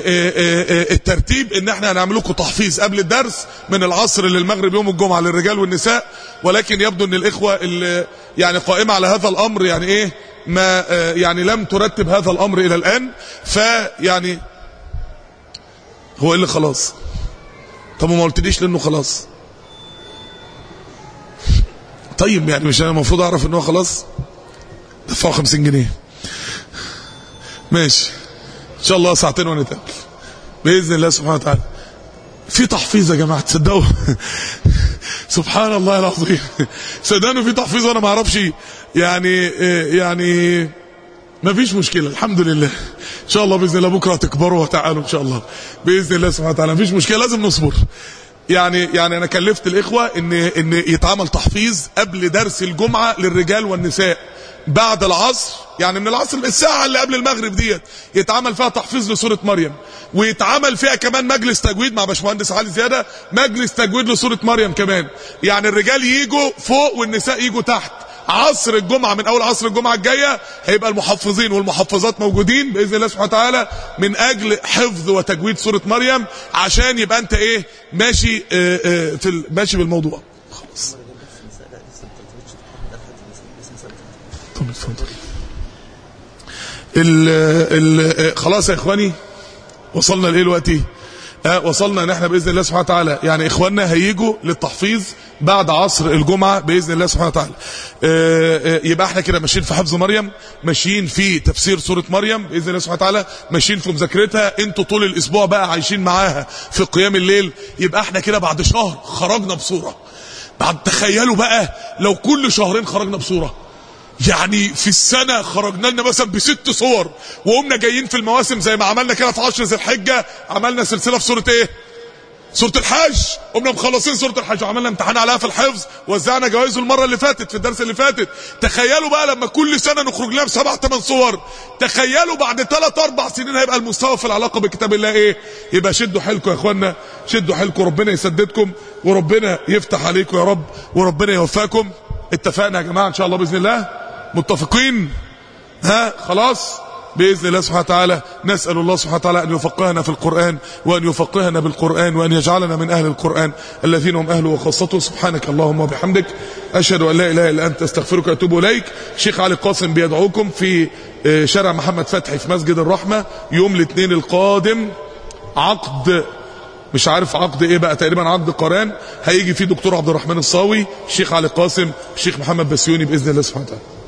الترتيب ان احنا هنعمل لكم تحفيظ قبل الدرس من العصر للمغرب يوم الجمعة للرجال والنساء، ولكن يبدو ان الاخوة اللي يعني قائمة على هذا الامر يعني ايه ما يعني لم ترتب هذا الامر الى الان. فيعني هو اللي خلاص، طب ما قلتليش لانه خلاص، طيب يعني مش انا المفروض اعرف ان هو خلاص؟ دفعوا 50 جنيه ماشي ان شاء الله، ساعتين ونتقابل باذن الله سبحانه وتعالى. في تحفيظ يا جماعه تصدقوا سبحان الله العظيم، صدقني في تحفيظ وانا ما اعرفش. يعني ما فيش مشكله الحمد لله، ان شاء الله باذن الله بكره تكبروا وتعالوا ان شاء الله باذن الله سبحانه وتعالى، ما فيش مشكله، لازم نصبر. يعني انا كلفت الاخوه ان يتعمل تحفيظ قبل درس الجمعه للرجال والنساء بعد العصر، يعني من العصر الساعه اللي قبل المغرب ديت يتعمل فيها تحفيظ لسوره مريم، ويتعمل فيها كمان مجلس تجويد مع باشمهندس علي زياده، مجلس تجويد لسوره مريم كمان. يعني الرجال ييجوا فوق والنساء ييجوا تحت. عصر الجمعه من اول عصر الجمعه الجايه هيبقى المحفظين والمحفظات موجودين باذن الله سبحانه وتعالى من اجل حفظ وتجويد سوره مريم، عشان يبقى انت ايه ماشي ماشي بالموضوع. خلاص خلاص يا اخواني، وصلنا لايه دلوقتي؟ وصلنا ان احنا باذن الله سبحانه وتعالى يعني اخواننا هيجوا للتحفيظ بعد عصر الجمعه باذن الله سبحانه وتعالى. يبقى احنا كده ماشيين في حفظ مريم، ماشيين في تفسير سوره مريم باذن الله سبحانه وتعالى، ماشيين في مذاكرتها. انتوا طول الاسبوع بقى عايشين معاها في قيام الليل. يبقى احنا كده بعد شهر خرجنا بصوره. بعد تخيلوا بقى لو كل شهرين خرجنا بصوره، يعني في السنة خرجنا لنا مثلا ب6 صور، وقمنا جايين في المواسم زي ما عملنا كده في 10 ذي الحجة عملنا سلسلة في سورة ايه؟ سورة الحج قمنا مخلصين سورة الحج وعملنا امتحان عليها في الحفظ، وزعنا جوائزه المرة اللي فاتت في الدرس اللي فاتت. تخيلوا بقى لما كل سنة نخرج لها ب7-8 صور، تخيلوا بعد 3-4 سنين هيبقى المستوى في العلاقة بكتاب الله ايه. يبقى شدوا حيلكم يا اخوانا، شدوا حيلكم، ربنا يسددكم وربنا يفتح عليكم يا رب وربنا يوفقكم. اتفقنا يا جماعة ان شاء الله بإذن الله؟ متفقين؟ ها خلاص بإذن الله سبحانه وتعالى. نسأل الله سبحانه وتعالى أن يفقهنا في القرآن وأن يفقهنا بالقرآن وأن يجعلنا من أهل القرآن الذين هم أهله وخاصته. سبحانك اللهم وبحمدك أشهد أن لا إله إلا أنت أستغفرك وأتوب إليك. الشيخ علي قاسم بيدعوكم في شارع محمد فتحي في مسجد الرحمة يوم الاثنين القادم، عقد مش عارف عقد ايه بقى، تقريبا عقد قران، هيجي فيه دكتور عبد الرحمن الصاوي، الشيخ علي قاسم، الشيخ محمد بسيوني بإذن الله سبحانه وتعالى.